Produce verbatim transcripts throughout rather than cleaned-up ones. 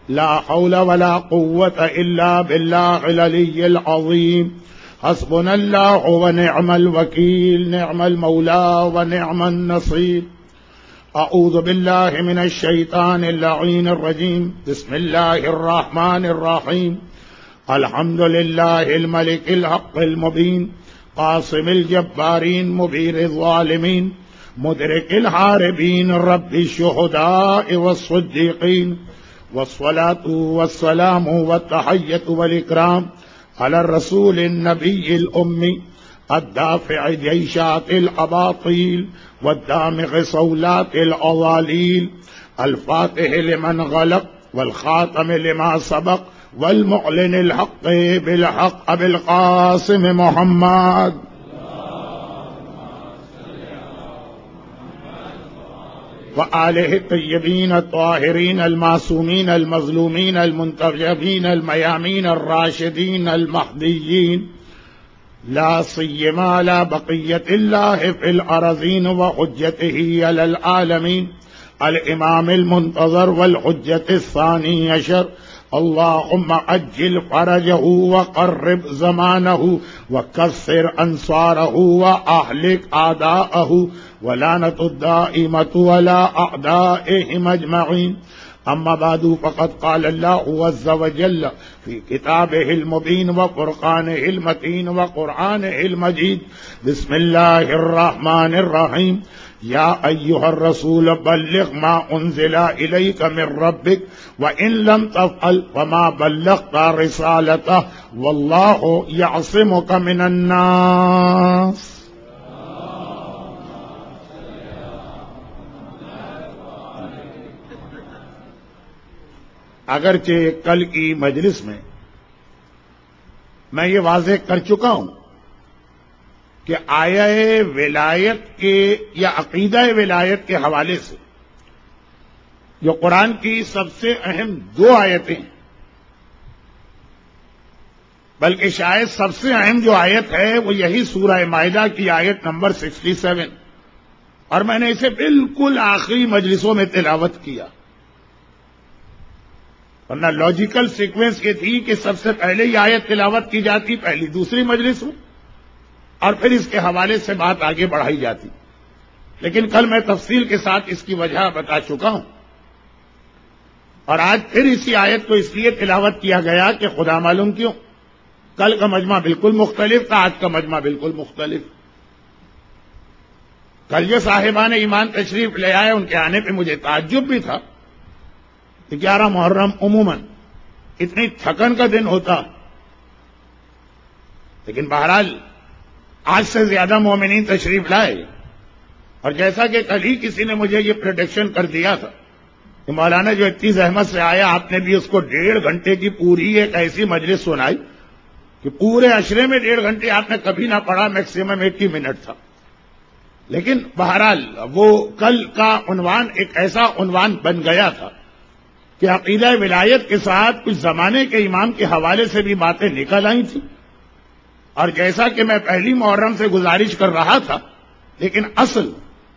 لا حول ولا قوة إلا بالله العلي العظيم حسبنا الله ونعم الوكيل نعم المولى ونعم النصير أعوذ بالله من الشيطان اللعين الرجيم بسم الله الرحمن الرحيم الحمد لله الملك الحق المبين قاصم الجبارين مبين الظالمين مدرك الحاربين رب الشهداء والصديقين والصلاة والسلام والتحية والإكرام على الرسول النبي الأمي الدافع جيشات الأباطيل والدامغ صولات الأضاليل الفاتح لمن غلق والخاتم لما سبق والمعلن الحق بالحق أبي القاسم محمد وآله الطيبين الطاهرين المعصومين المظلومين المنتخبين الميامين الراشدين المهديين لا سيما على بقية الله في الأرضين وحجته على العالمين الإمام المنتظر والحجة الثاني عشر اللهم عجل فرجه وقرب زمانه وكسر أنصاره وأهلك أعداءه ولعنة الدائمة على أعدائهم أجمعين. أما بعد فقد قال الله عز وجل في كتابه المبين وفرقانه المتين وقرآنه المجيد بسم الله الرحمن الرحيم يا أيها الرسول بلغ ما أنزل إليك من ربك وإن لم تفعل فما بلغت رسالته والله يعصمك من الناس. اگرچہ کل کی مجلس میں میں یہ واضح کر چکا ہوں کہ آیہ ولایت کے یا عقیدہ ولایت کے حوالے سے جو قرآن کی سب سے اہم دو آیتیں ہیں، بلکہ شاید سب سے اہم جو آیت ہے وہ یہی سورہ مائدہ کی آیت نمبر سکسٹی سیون، اور میں نے اسے بالکل آخری مجلسوں میں تلاوت کیا، ورنہ لاجیکل سیکوینس یہ تھی کہ سب سے پہلے یہ آیت تلاوت کی جاتی پہلی دوسری مجلس میں، اور پھر اس کے حوالے سے بات آگے بڑھائی جاتی، لیکن کل میں تفصیل کے ساتھ اس کی وجہ بتا چکا ہوں، اور آج پھر اسی آیت کو اس لیے تلاوت کیا گیا کہ خدا معلوم کیوں کل کا مجمع بالکل مختلف تھا، آج کا مجمع بالکل مختلف۔ کل جو صاحبان ایمان تشریف لے آئے ان کے آنے پہ مجھے تعجب بھی تھا کہ گیارہ محرم عموماً اتنی تھکن کا دن ہوتا، لیکن بہرحال آج سے زیادہ مومنین تشریف لائے، اور جیسا کہ کل ہی کسی نے مجھے یہ پریڈکشن کر دیا تھا کہ مولانا جو اتنی زحمت سے آیا آپ نے بھی اس کو ڈیڑھ گھنٹے کی پوری ایک ایسی مجلس سنائی کہ پورے عشرے میں ڈیڑھ گھنٹے آپ نے کبھی نہ پڑھا، میکسیمم ایک ہی منٹ تھا۔ لیکن بہرحال وہ کل کا عنوان ایک ایسا عنوان بن گیا تھا کہ عقیدہ ولایت کے ساتھ کچھ زمانے کے امام کے حوالے سے بھی باتیں نکل آئی تھیں، اور جیسا کہ میں پہلی محرم سے گزارش کر رہا تھا، لیکن اصل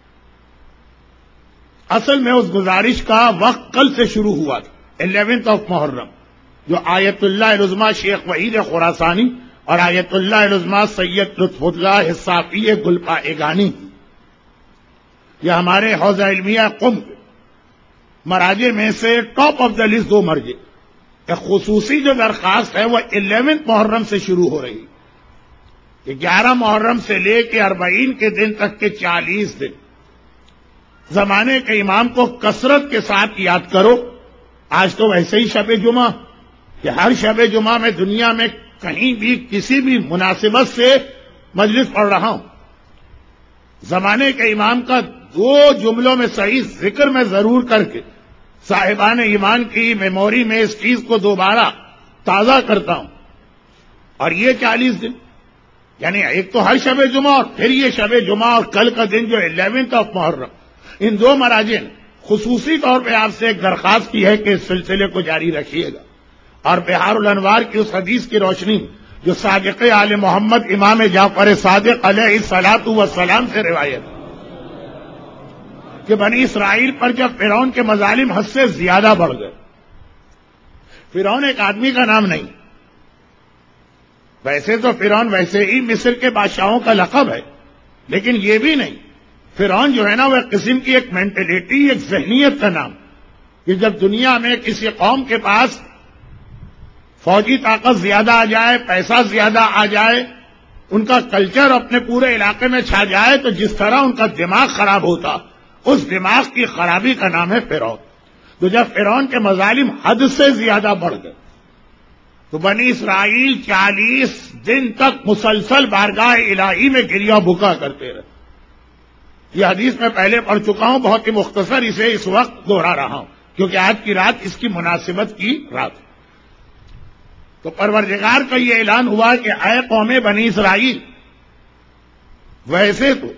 اصل میں اس گزارش کا وقت کل سے شروع ہوا تھا، الیونتھ آف محرم، جو آیت اللہ العظمیٰ شیخ وحید خراسانی اور آیت اللہ العظمیٰ سید لطف اللہ الصافی گلپا ایگانی، یہ ہمارے حوزہ علمیہ قم مراجع میں سے ٹاپ آف دا لسٹ دو مرجع، ایک خصوصی جو درخواست ہے وہ الیونتھ محرم سے شروع ہو رہی کہ گیارہ محرم سے لے کے اربعین کے دن تک کے چالیس دن زمانے کے امام کو کثرت کے ساتھ یاد کرو۔ آج تو ویسے ہی شب جمعہ کہ ہر شب جمعہ میں دنیا میں کہیں بھی کسی بھی مناسبت سے مجلس پڑھ رہا ہوں، زمانے کے امام کا دو جملوں میں صحیح ذکر میں ضرور کر کے صاحبان ایمان کی میموری میں اس چیز کو دوبارہ تازہ کرتا ہوں۔ اور یہ چالیس دن یعنی ایک تو ہر شب جمعہ اور پھر یہ شب جمعہ اور کل کا دن جو الیونتھ آف محرم، ان دو مراجع نے خصوصی طور پہ آپ سے ایک درخواست کی ہے کہ اس سلسلے کو جاری رکھیے گا، اور بہار الانوار کی اس حدیث کی روشنی جو صادق آل محمد امام جعفر صادق علیہ الصلاۃ والسلام سے روایت کہ بنی اسرائیل پر جب فرعون کے مظالم حد سے زیادہ بڑھ گئے فرعون ایک آدمی کا نام نہیں. ویسے تو فرعون ویسے ہی مصر کے بادشاہوں کا لقب ہے، لیکن یہ بھی نہیں. فرعون جو ہے نا وہ ایک قسم کی ایک مینٹلٹی، ایک ذہنیت کا نام، کہ جب دنیا میں کسی قوم کے پاس فوجی طاقت زیادہ آ جائے، پیسہ زیادہ آ جائے، ان کا کلچر اپنے پورے علاقے میں چھا جائے، تو جس طرح ان کا دماغ خراب ہوتا، اس دماغ کی خرابی کا نام ہے فرعون. تو جب فرعون کے مظالم حد سے زیادہ بڑھ گئے تو بنی اسرائیل چالیس دن تک مسلسل بارگاہ الہی میں گریا بکا کرتے رہے. یہ حدیث میں پہلے پڑھ چکا ہوں، بہت ہی مختصر اسے اس وقت دوہرا رہا ہوں کیونکہ آج کی رات اس کی مناسبت کی رات. تو پروردگار کا یہ اعلان ہوا کہ اے قوم بنی اسرائیل، ویسے تو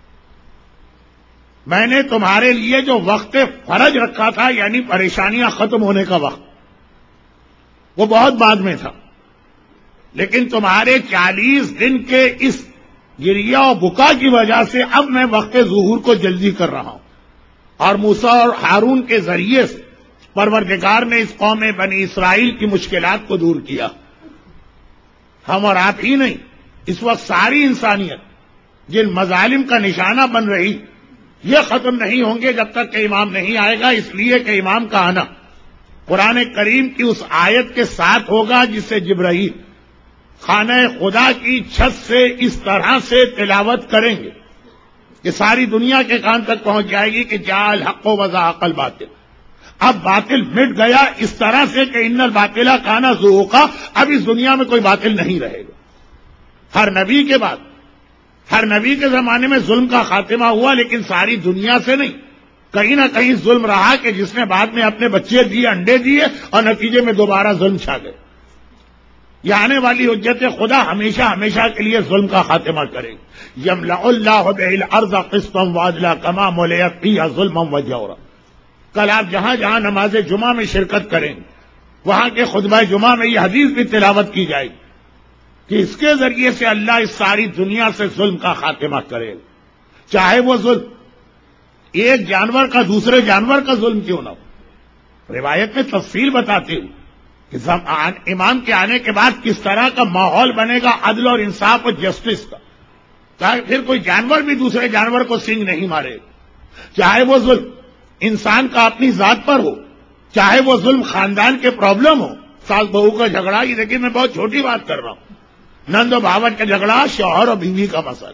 میں نے تمہارے لیے جو وقت فرج رکھا تھا، یعنی پریشانیاں ختم ہونے کا وقت، وہ بہت بعد میں تھا، لیکن تمہارے چالیس دن کے اس گریا و بکا کی وجہ سے اب میں وقت ظہور کو جلدی کر رہا ہوں. اور موسیٰ اور ہارون کے ذریعے سے پروردگار نے اس قوم بنی اسرائیل کی مشکلات کو دور کیا. ہم اور آپ ہی نہیں، اس وقت ساری انسانیت جن مظالم کا نشانہ بن رہی، یہ ختم نہیں ہوں گے جب تک کہ امام نہیں آئے گا. اس لیے کہ امام کا آنا قرآن کریم کی اس آیت کے ساتھ ہوگا جس سے جبرائیل خانہ خدا کی چھت سے اس طرح سے تلاوت کریں گے کہ ساری دنیا کے کان تک پہنچ جائے گی کہ جعل حق و وزاق الباطل. اب باطل مٹ گیا اس طرح سے کہ ان الباطلہ کانا ذوقا، اب اس دنیا میں کوئی باطل نہیں رہے گا. ہر نبی کے بعد ہر نبی کے زمانے میں ظلم کا خاتمہ ہوا، لیکن ساری دنیا سے نہیں. کہیں نہ کہیں ظلم رہا کہ جس نے بعد میں اپنے بچے دیے، انڈے دیے، اور نتیجے میں دوبارہ ظلم چھا گئے. یہ آنے والی حجت خدا ہمیشہ ہمیشہ کے لیے ظلم کا خاتمہ کرے. یملأ اللہ بہ الارض قسطا وعدلا کما ملئت فیہا ظلما وجورا. کل آپ جہاں جہاں نماز جمعہ میں شرکت کریں وہاں کے خطبہ جمعہ میں یہ حدیث بھی تلاوت کی جائے گی کہ اس کے ذریعے سے اللہ اس ساری دنیا سے ظلم کا خاتمہ کرے، چاہے وہ ظلم ایک جانور کا دوسرے جانور کا ظلم کیوں نہ ہو. روایت میں تفصیل بتاتے ہوں کہ امام کے آنے کے بعد کس طرح کا ماحول بنے گا عدل اور انصاف اور جسٹس کا، تاکہ پھر کوئی جانور بھی دوسرے جانور کو سینگ نہیں مارے. چاہے وہ ظلم انسان کا اپنی ذات پر ہو، چاہے وہ ظلم خاندان کے پرابلم ہو، ساس بہو کا جھگڑا. یہ دیکھیے میں بہت چھوٹی بات کر رہا ہوں، نند و بھاوت کا جھگڑا، شوہر اور بیوی کا مسئلہ.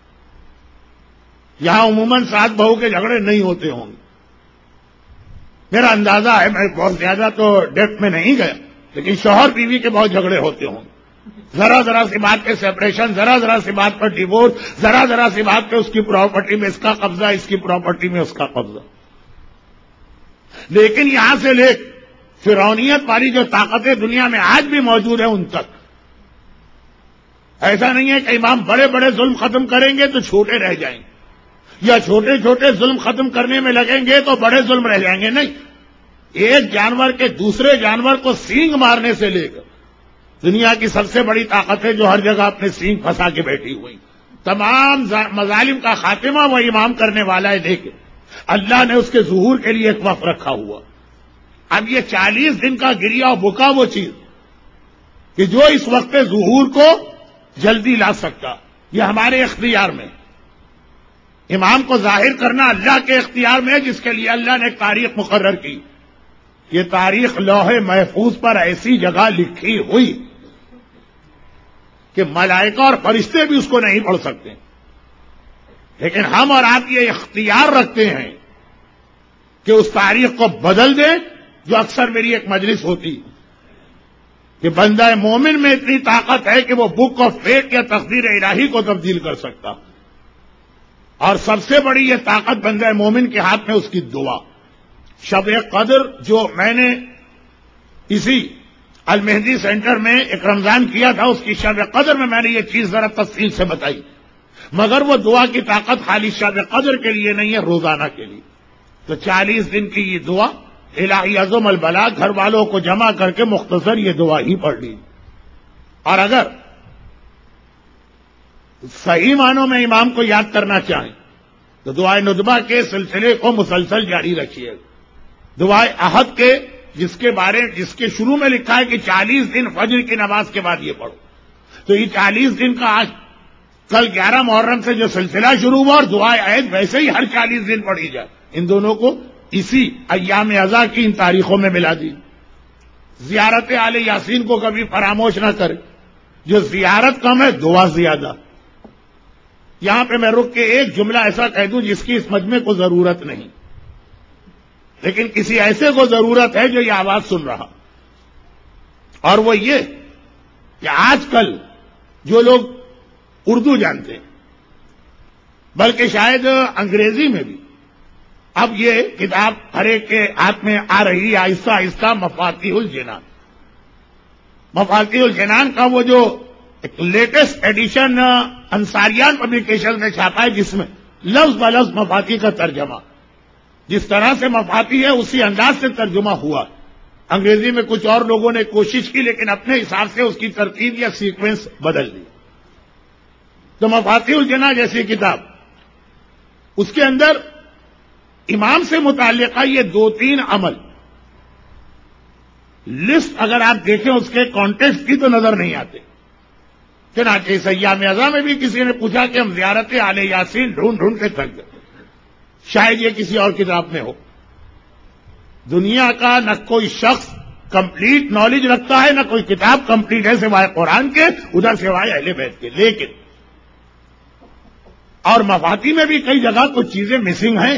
یہاں عموماً ساس بہو کے جھگڑے نہیں ہوتے ہوں گے، میرا اندازہ ہے، میں بہت زیادہ تو ڈیپتھ میں نہیں گیا، لیکن شوہر بیوی کے بہت جھگڑے ہوتے ہوں گے. ذرا ذرا سی بات پہ سیپریشن، ذرا ذرا سی بات پر ڈیوورس، ذرا ذرا سی بات پہ اس کی پراپرٹی میں اس کا قبضہ، اس کی پراپرٹی میں اس کا قبضہ. لیکن یہاں سے لے فرعونیت والی جو طاقتیں دنیا میں آج بھی موجود ہیں ان تک ایسا نہیں ہے کہ امام بڑے بڑے ظلم ختم کریں گے تو چھوٹے رہ جائیں گے، یا چھوٹے چھوٹے ظلم ختم کرنے میں لگیں گے تو بڑے ظلم رہ جائیں گے. نہیں، ایک جانور کے دوسرے جانور کو سینگ مارنے سے لے کر دنیا کی سب سے بڑی طاقت ہے جو ہر جگہ اپنے سینگ پھنسا کے بیٹھی ہوئی، تمام مظالم کا خاتمہ وہ امام کرنے والا ہے. دیکھیں اللہ نے اس کے ظہور کے لیے ایک وقت رکھا ہوا. اب یہ چالیس دن کا گریا و بکا وہ چیز کہ جو اس وقت ظہور کو جلدی لا سکتا، یہ ہمارے اختیار میں. امام کو ظاہر کرنا اللہ کے اختیار میں، جس کے لیے اللہ نے ایک تاریخ مقرر کی. یہ تاریخ لوح محفوظ پر ایسی جگہ لکھی ہوئی کہ ملائکہ اور فرشتے بھی اس کو نہیں پڑھ سکتے، لیکن ہم اور آپ یہ اختیار رکھتے ہیں کہ اس تاریخ کو بدل دیں. جو اکثر میری ایک مجلس ہوتی کہ بندہ مومن میں اتنی طاقت ہے کہ وہ بک آف فیٹ یا تقدیر الہی کو تبدیل کر سکتا، اور سب سے بڑی یہ طاقت بندہ مومن کے ہاتھ میں اس کی دعا. شب قدر جو میں نے اسی المہدی سینٹر میں ایک رمضان کیا تھا، اس کی شب قدر میں میں نے یہ چیز ذرا تفصیل سے بتائی، مگر وہ دعا کی طاقت خالی شب قدر کے لیے نہیں ہے، روزانہ کے لیے. تو چالیس دن کی یہ دعا الہی عظم البلا، گھر والوں کو جمع کر کے مختصر یہ دعا ہی پڑھ لی. اور اگر صحیح معنوں میں امام کو یاد کرنا چاہیں تو دعائے ندبہ کے سلسلے کو مسلسل جاری رکھیے. دعائے عہد کے جس کے بارے جس کے شروع میں لکھا ہے کہ چالیس دن فجر کی نماز کے بعد یہ پڑھو، تو یہ چالیس دن کا آج کل گیارہ محرم سے جو سلسلہ شروع ہوا اور دعائے عید ویسے ہی ہر چالیس دن پڑھی جائے، ان دونوں کو اسی ایام ازا کی ان تاریخوں میں ملا دی۔ زیارت آل یاسین کو کبھی فراموش نہ کرے، جو زیارت کم ہے دعا زیادہ۔ یہاں پہ میں رک کے ایک جملہ ایسا کہہ دوں جس کی اس مجمع کو ضرورت نہیں، لیکن کسی ایسے کو ضرورت ہے جو یہ آواز سن رہا، اور وہ یہ کہ آج کل جو لوگ اردو جانتے ہیں، بلکہ شاید انگریزی میں بھی، اب یہ کتاب ہر ایک کے ہاتھ میں آ رہی ہے آہستہ آہستہ، مفاتیح الجنان۔ مفاتیح الجنان کا وہ جو ایک لیٹسٹ ایڈیشن انصاریان پبلیکیشن نے چھاپا ہے، جس میں لفظ بلفظ مفاتیح کا ترجمہ، جس طرح سے مفاتیح ہے اسی انداز سے ترجمہ ہوا۔ انگریزی میں کچھ اور لوگوں نے کوشش کی، لیکن اپنے حساب سے اس کی ترتیب یا سیکوینس بدل دی۔ تو مفاتیح الجنان جیسی کتاب، اس کے اندر امام سے متعلقہ یہ دو تین عمل لسٹ اگر آپ دیکھیں اس کے کانٹیکسٹ کی تو نظر نہیں آتے۔ چنانچہ اس ایام ازا میں بھی کسی نے پوچھا کہ ہم زیارت آل یاسین ڈھونڈ ڈھونڈ کے تھک گئے، شاید یہ کسی اور کتاب میں ہو۔ دنیا کا نہ کوئی شخص کمپلیٹ نالج رکھتا ہے، نہ کوئی کتاب کمپلیٹ ہے سوائے قرآن کے، ادھر سوائے اہل بیت کے۔ لیکن اور مفاتیح میں بھی کئی جگہ کچھ چیزیں مسنگ ہیں۔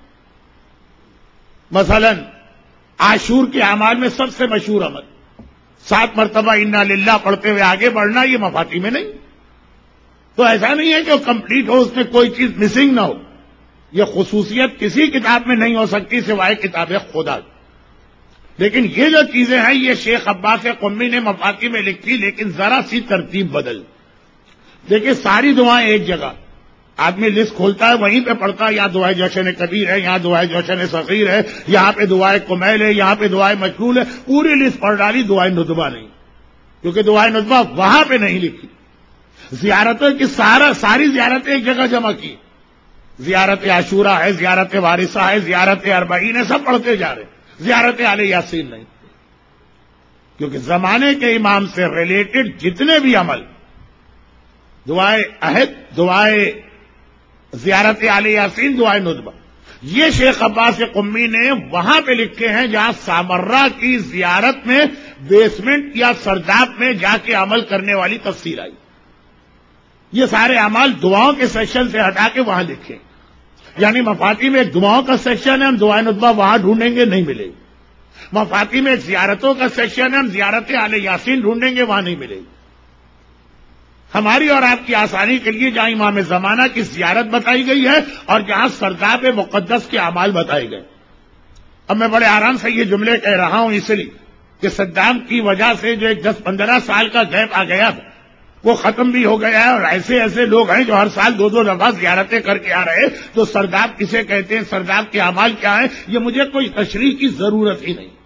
مثلا عاشور کے اعمال میں سب سے مشہور عمل سات مرتبہ انا للہ پڑھتے ہوئے آگے بڑھنا، یہ مفاتیح میں نہیں۔ تو ایسا نہیں ہے کہ وہ کمپلیٹ ہو، اس میں کوئی چیز مسنگ نہ ہو۔ یہ خصوصیت کسی کتاب میں نہیں ہو سکتی سوائے کتاب خدا۔ لیکن یہ جو چیزیں ہیں یہ شیخ عباس قمی نے مفاتیح میں لکھی، لیکن ذرا سی ترتیب بدل۔ دیکھیے ساری دعائیں ایک جگہ، آدمی لسٹ کھولتا ہے وہیں پہ پڑھتا ہے، یہاں دعائے جوشن کبیر ہے، یہاں دعائے جوشن صغیر ہے، یہاں پہ دعائے کمیل ہے، یہاں پہ دعائے مشغول ہے، پوری لسٹ پڑھ ڈالی، دعائے ندبہ نہیں، کیونکہ دعائے ندبہ وہاں پہ نہیں لکھی۔ زیارتوں کی سارا ساری زیارتیں ایک جگہ جمع کی، زیارت عاشورہ ہے، زیارت وارثہ ہے، زیارت اربعین ہے، سب پڑھتے جا رہے، زیارت آل یاسین نہیں، کیونکہ زمانے کے امام سے ریلیٹڈ جتنے بھی عمل، دعائے عہد، دعائے زیارت آل یاسین، دعائے ندبہ، یہ شیخ عباس قمی نے وہاں پہ لکھے ہیں جہاں سامرہ کی زیارت میں بیسمنٹ یا سرداب میں جا کے عمل کرنے والی تفصیل آئی۔ یہ سارے اعمال دعاؤں کے سیکشن سے ہٹا کے وہاں لکھے، یعنی مفاتیح میں ایک دعاؤں کا سیکشن ہے، ہم دعائے ندبہ وہاں ڈھونڈیں گے نہیں ملے گی۔ مفاتیح میں ایک زیارتوں کا سیکشن ہے، ہم زیارت آل یاسین ڈھونڈیں گے وہاں نہیں ملے گی۔ ہماری اور آپ کی آسانی کے لیے جہاں امام زمانہ کی زیارت بتائی گئی ہے اور جہاں سرداب مقدس کے اعمال بتائے گئے۔ اب میں بڑے آرام سے یہ جملے کہہ رہا ہوں اس لیے کہ صدام کی وجہ سے جو ایک دس پندرہ سال کا گیپ آ گیا وہ ختم بھی ہو گیا ہے، اور ایسے ایسے لوگ ہیں جو ہر سال دو دو دفعہ زیارتیں کر کے آ رہے، تو سرداب کسے کہتے ہیں، سرداب کے اعمال کیا ہیں، یہ مجھے کوئی تشریح کی ضرورت ہی نہیں۔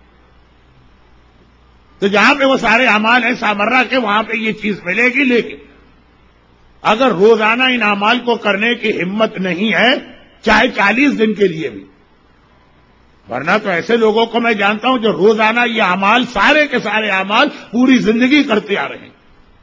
تو جہاں پہ وہ سارے اعمال ہیں سامرہ کے، وہاں پہ یہ چیز ملے گی۔ لیکن اگر روزانہ ان اعمال کو کرنے کی ہمت نہیں ہے، چاہے چالیس دن کے لیے بھی، ورنہ تو ایسے لوگوں کو میں جانتا ہوں جو روزانہ یہ اعمال، سارے کے سارے اعمال پوری زندگی کرتے آ رہے ہیں،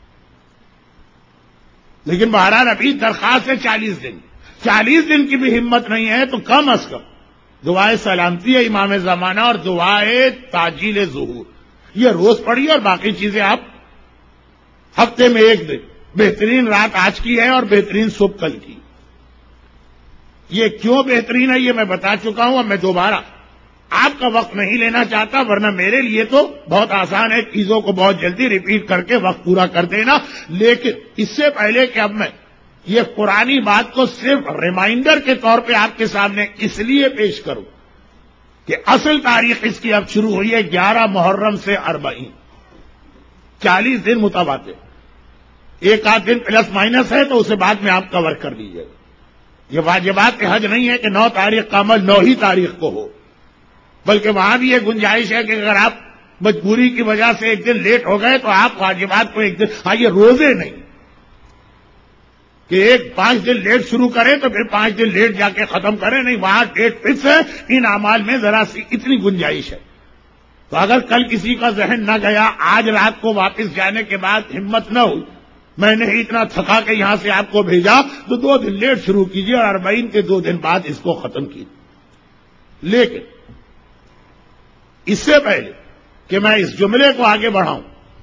لیکن بہرحال ابھی درخواست ہے چالیس دن، چالیس دن کی بھی ہمت نہیں ہے تو کم از کم دعائے سلامتی ہے امام زمانہ اور دعائے تاجیل ظہور یہ روز پڑھیے، اور باقی چیزیں آپ ہفتے میں ایک دن، بہترین رات آج کی ہے اور بہترین صبح کل کی۔ یہ کیوں بہترین ہے یہ میں بتا چکا ہوں، اب میں دوبارہ آپ کا وقت نہیں لینا چاہتا، ورنہ میرے لیے تو بہت آسان ہے چیزوں کو بہت جلدی ریپیٹ کر کے وقت پورا کر دینا، لیکن اس سے پہلے کہ اب میں یہ پرانی بات کو صرف ریمائنڈر کے طور پہ آپ کے سامنے اس لیے پیش کروں کہ اصل تاریخ اس کی اب شروع ہوئی ہے گیارہ محرم سے اربعین، چالیس دن متواتر، ایک آدھ دن پلس مائنس ہے تو اسے بعد میں آپ کور کر لیجیے گا۔ یہ واجبات حج نہیں ہے کہ نو تاریخ کا عمل نو ہی تاریخ کو ہو، بلکہ وہاں بھی یہ گنجائش ہے کہ اگر آپ مجبوری کی وجہ سے ایک دن لیٹ ہو گئے تو آپ واجبات کو ایک دن، ہاں یہ روزے نہیں کہ ایک پانچ دن لیٹ شروع کریں تو پھر پانچ دن لیٹ جا کے ختم کریں، نہیں، وہاں ڈیٹ فکس ہے، ان اعمال میں ذرا سی اتنی گنجائش ہے۔ تو اگر کل کسی کا ذہن نہ گیا، آج رات کو واپس جانے کے بعد ہمت نہ ہوئی، میں نے اتنا تھکا کہ یہاں سے آپ کو بھیجا، تو دو دن لیٹ شروع کیجیے اور اربعین کے دو دن بعد اس کو ختم کیجیے۔ لیکن اس سے پہلے کہ میں اس جملے کو آگے بڑھاؤں،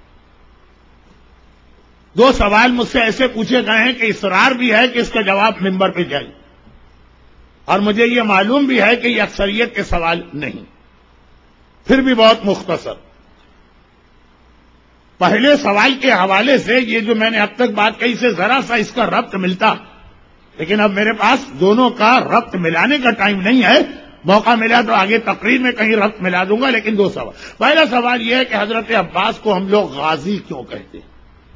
دو سوال مجھ سے ایسے پوچھے گئے ہیں کہ اصرار بھی ہے کہ اس کا جواب منبر پہ جائے، اور مجھے یہ معلوم بھی ہے کہ یہ اکثریت کے سوال نہیں، پھر بھی بہت مختصر۔ پہلے سوال کے حوالے سے یہ جو میں نے اب تک بات کہی سے ذرا سا اس کا ربط ملتا، لیکن اب میرے پاس دونوں کا ربط ملانے کا ٹائم نہیں ہے، موقع ملا تو آگے تقریر میں کہیں ربط ملا دوں گا، لیکن دو سوال۔ پہلا سوال یہ ہے کہ حضرت عباس کو ہم لوگ غازی کیوں کہتے ہیں؟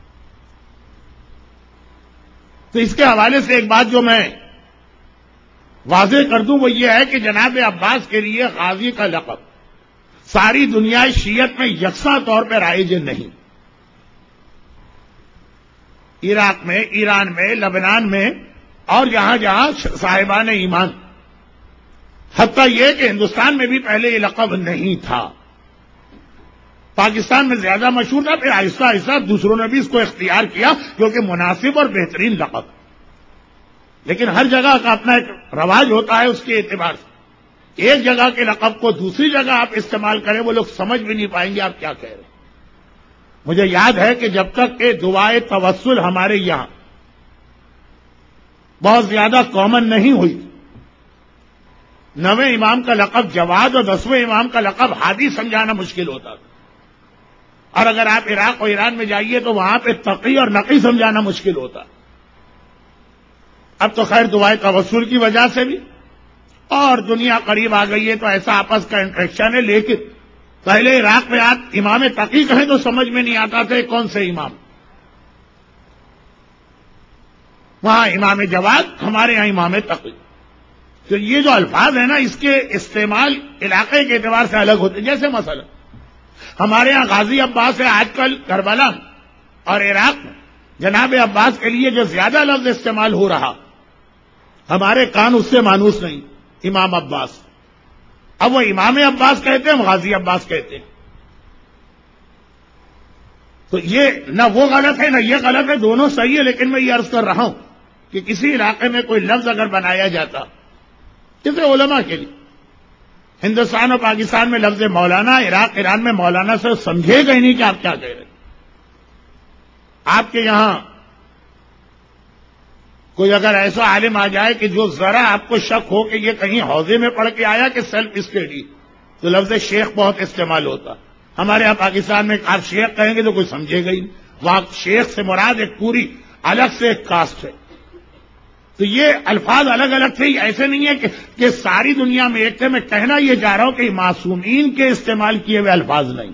تو اس کے حوالے سے ایک بات جو میں واضح کر دوں وہ یہ ہے کہ جناب عباس کے لیے غازی کا لقب ساری دنیا شیعت میں یکساں طور پر رائج نہیں۔ عراق میں، ایران میں، لبنان میں اور جہاں جہاں صاحبان ایمان، حتیٰ یہ کہ ہندوستان میں بھی پہلے یہ لقب نہیں تھا، پاکستان میں زیادہ مشہور تھا، پھر آہستہ آہستہ دوسروں نے بھی اس کو اختیار کیا کیونکہ مناسب اور بہترین لقب، لیکن ہر جگہ کا اپنا ایک رواج ہوتا ہے اس کے اعتبار سے۔ ایک جگہ کے لقب کو دوسری جگہ آپ استعمال کریں وہ لوگ سمجھ بھی نہیں پائیں گے آپ کیا کہہ رہے ہیں۔ مجھے یاد ہے کہ جب تک کہ دعائے توسل ہمارے یہاں بہت زیادہ کامن نہیں ہوئی، نویں امام کا لقب جواد اور دسویں امام کا لقب ہادی سمجھانا مشکل ہوتا تھا، اور اگر آپ عراق اور ایران میں جائیے تو وہاں پہ تقی اور نقی سمجھانا مشکل ہوتا۔ اب تو خیر دعائے توسل کی وجہ سے بھی اور دنیا قریب آ گئی ہے تو ایسا آپس کا انٹریکشن ہے، لیکن پہلے عراق میں آپ امام تقی کہیں تو سمجھ میں نہیں آتا تھے کون سے امام، وہاں امام جواد، ہمارے یہاں امام تقی۔ تو یہ جو الفاظ ہیں نا اس کے استعمال علاقے کے اعتبار سے الگ ہوتے، جیسے مثلا ہمارے یہاں غازی عباس ہے، آج کل کربلا اور عراق میں جناب عباس کے لیے جو زیادہ لفظ استعمال ہو رہا، ہمارے کان اس سے مانوس نہیں، امام عباس۔ اب وہ امام عباس کہتے ہیں، ہم غازی عباس کہتے ہیں، تو یہ نہ وہ غلط ہے نہ یہ غلط ہے، دونوں صحیح ہے، لیکن میں یہ عرض کر رہا ہوں کہ کسی علاقے میں کوئی لفظ اگر بنایا جاتا، جیسے علماء کے لیے ہندوستان اور پاکستان میں لفظ مولانا، عراق ایران میں مولانا سے سمجھے گا ہی نہیں کہ آپ کیا کہہ رہے ہیں۔ آپ کے یہاں کوئی اگر ایسا عالم آ جائے کہ جو ذرا آپ کو شک ہو کہ یہ کہیں حوضے میں پڑھ کے آیا کہ سیلف اسٹڈی، تو لفظ شیخ بہت استعمال ہوتا۔ ہمارے یہاں پاکستان میں آپ شیخ کہیں گے تو کوئی سمجھے گا ہی نہیں، وہاں شیخ سے مراد ایک پوری الگ سے ایک کاسٹ ہے۔ تو یہ الفاظ الگ الگ تھے، ایسے نہیں ہے کہ, کہ ساری دنیا میں ایک تھے۔ میں کہنا یہ چاہ رہا ہوں کہ معصومین کے استعمال کیے ہوئے الفاظ نہیں،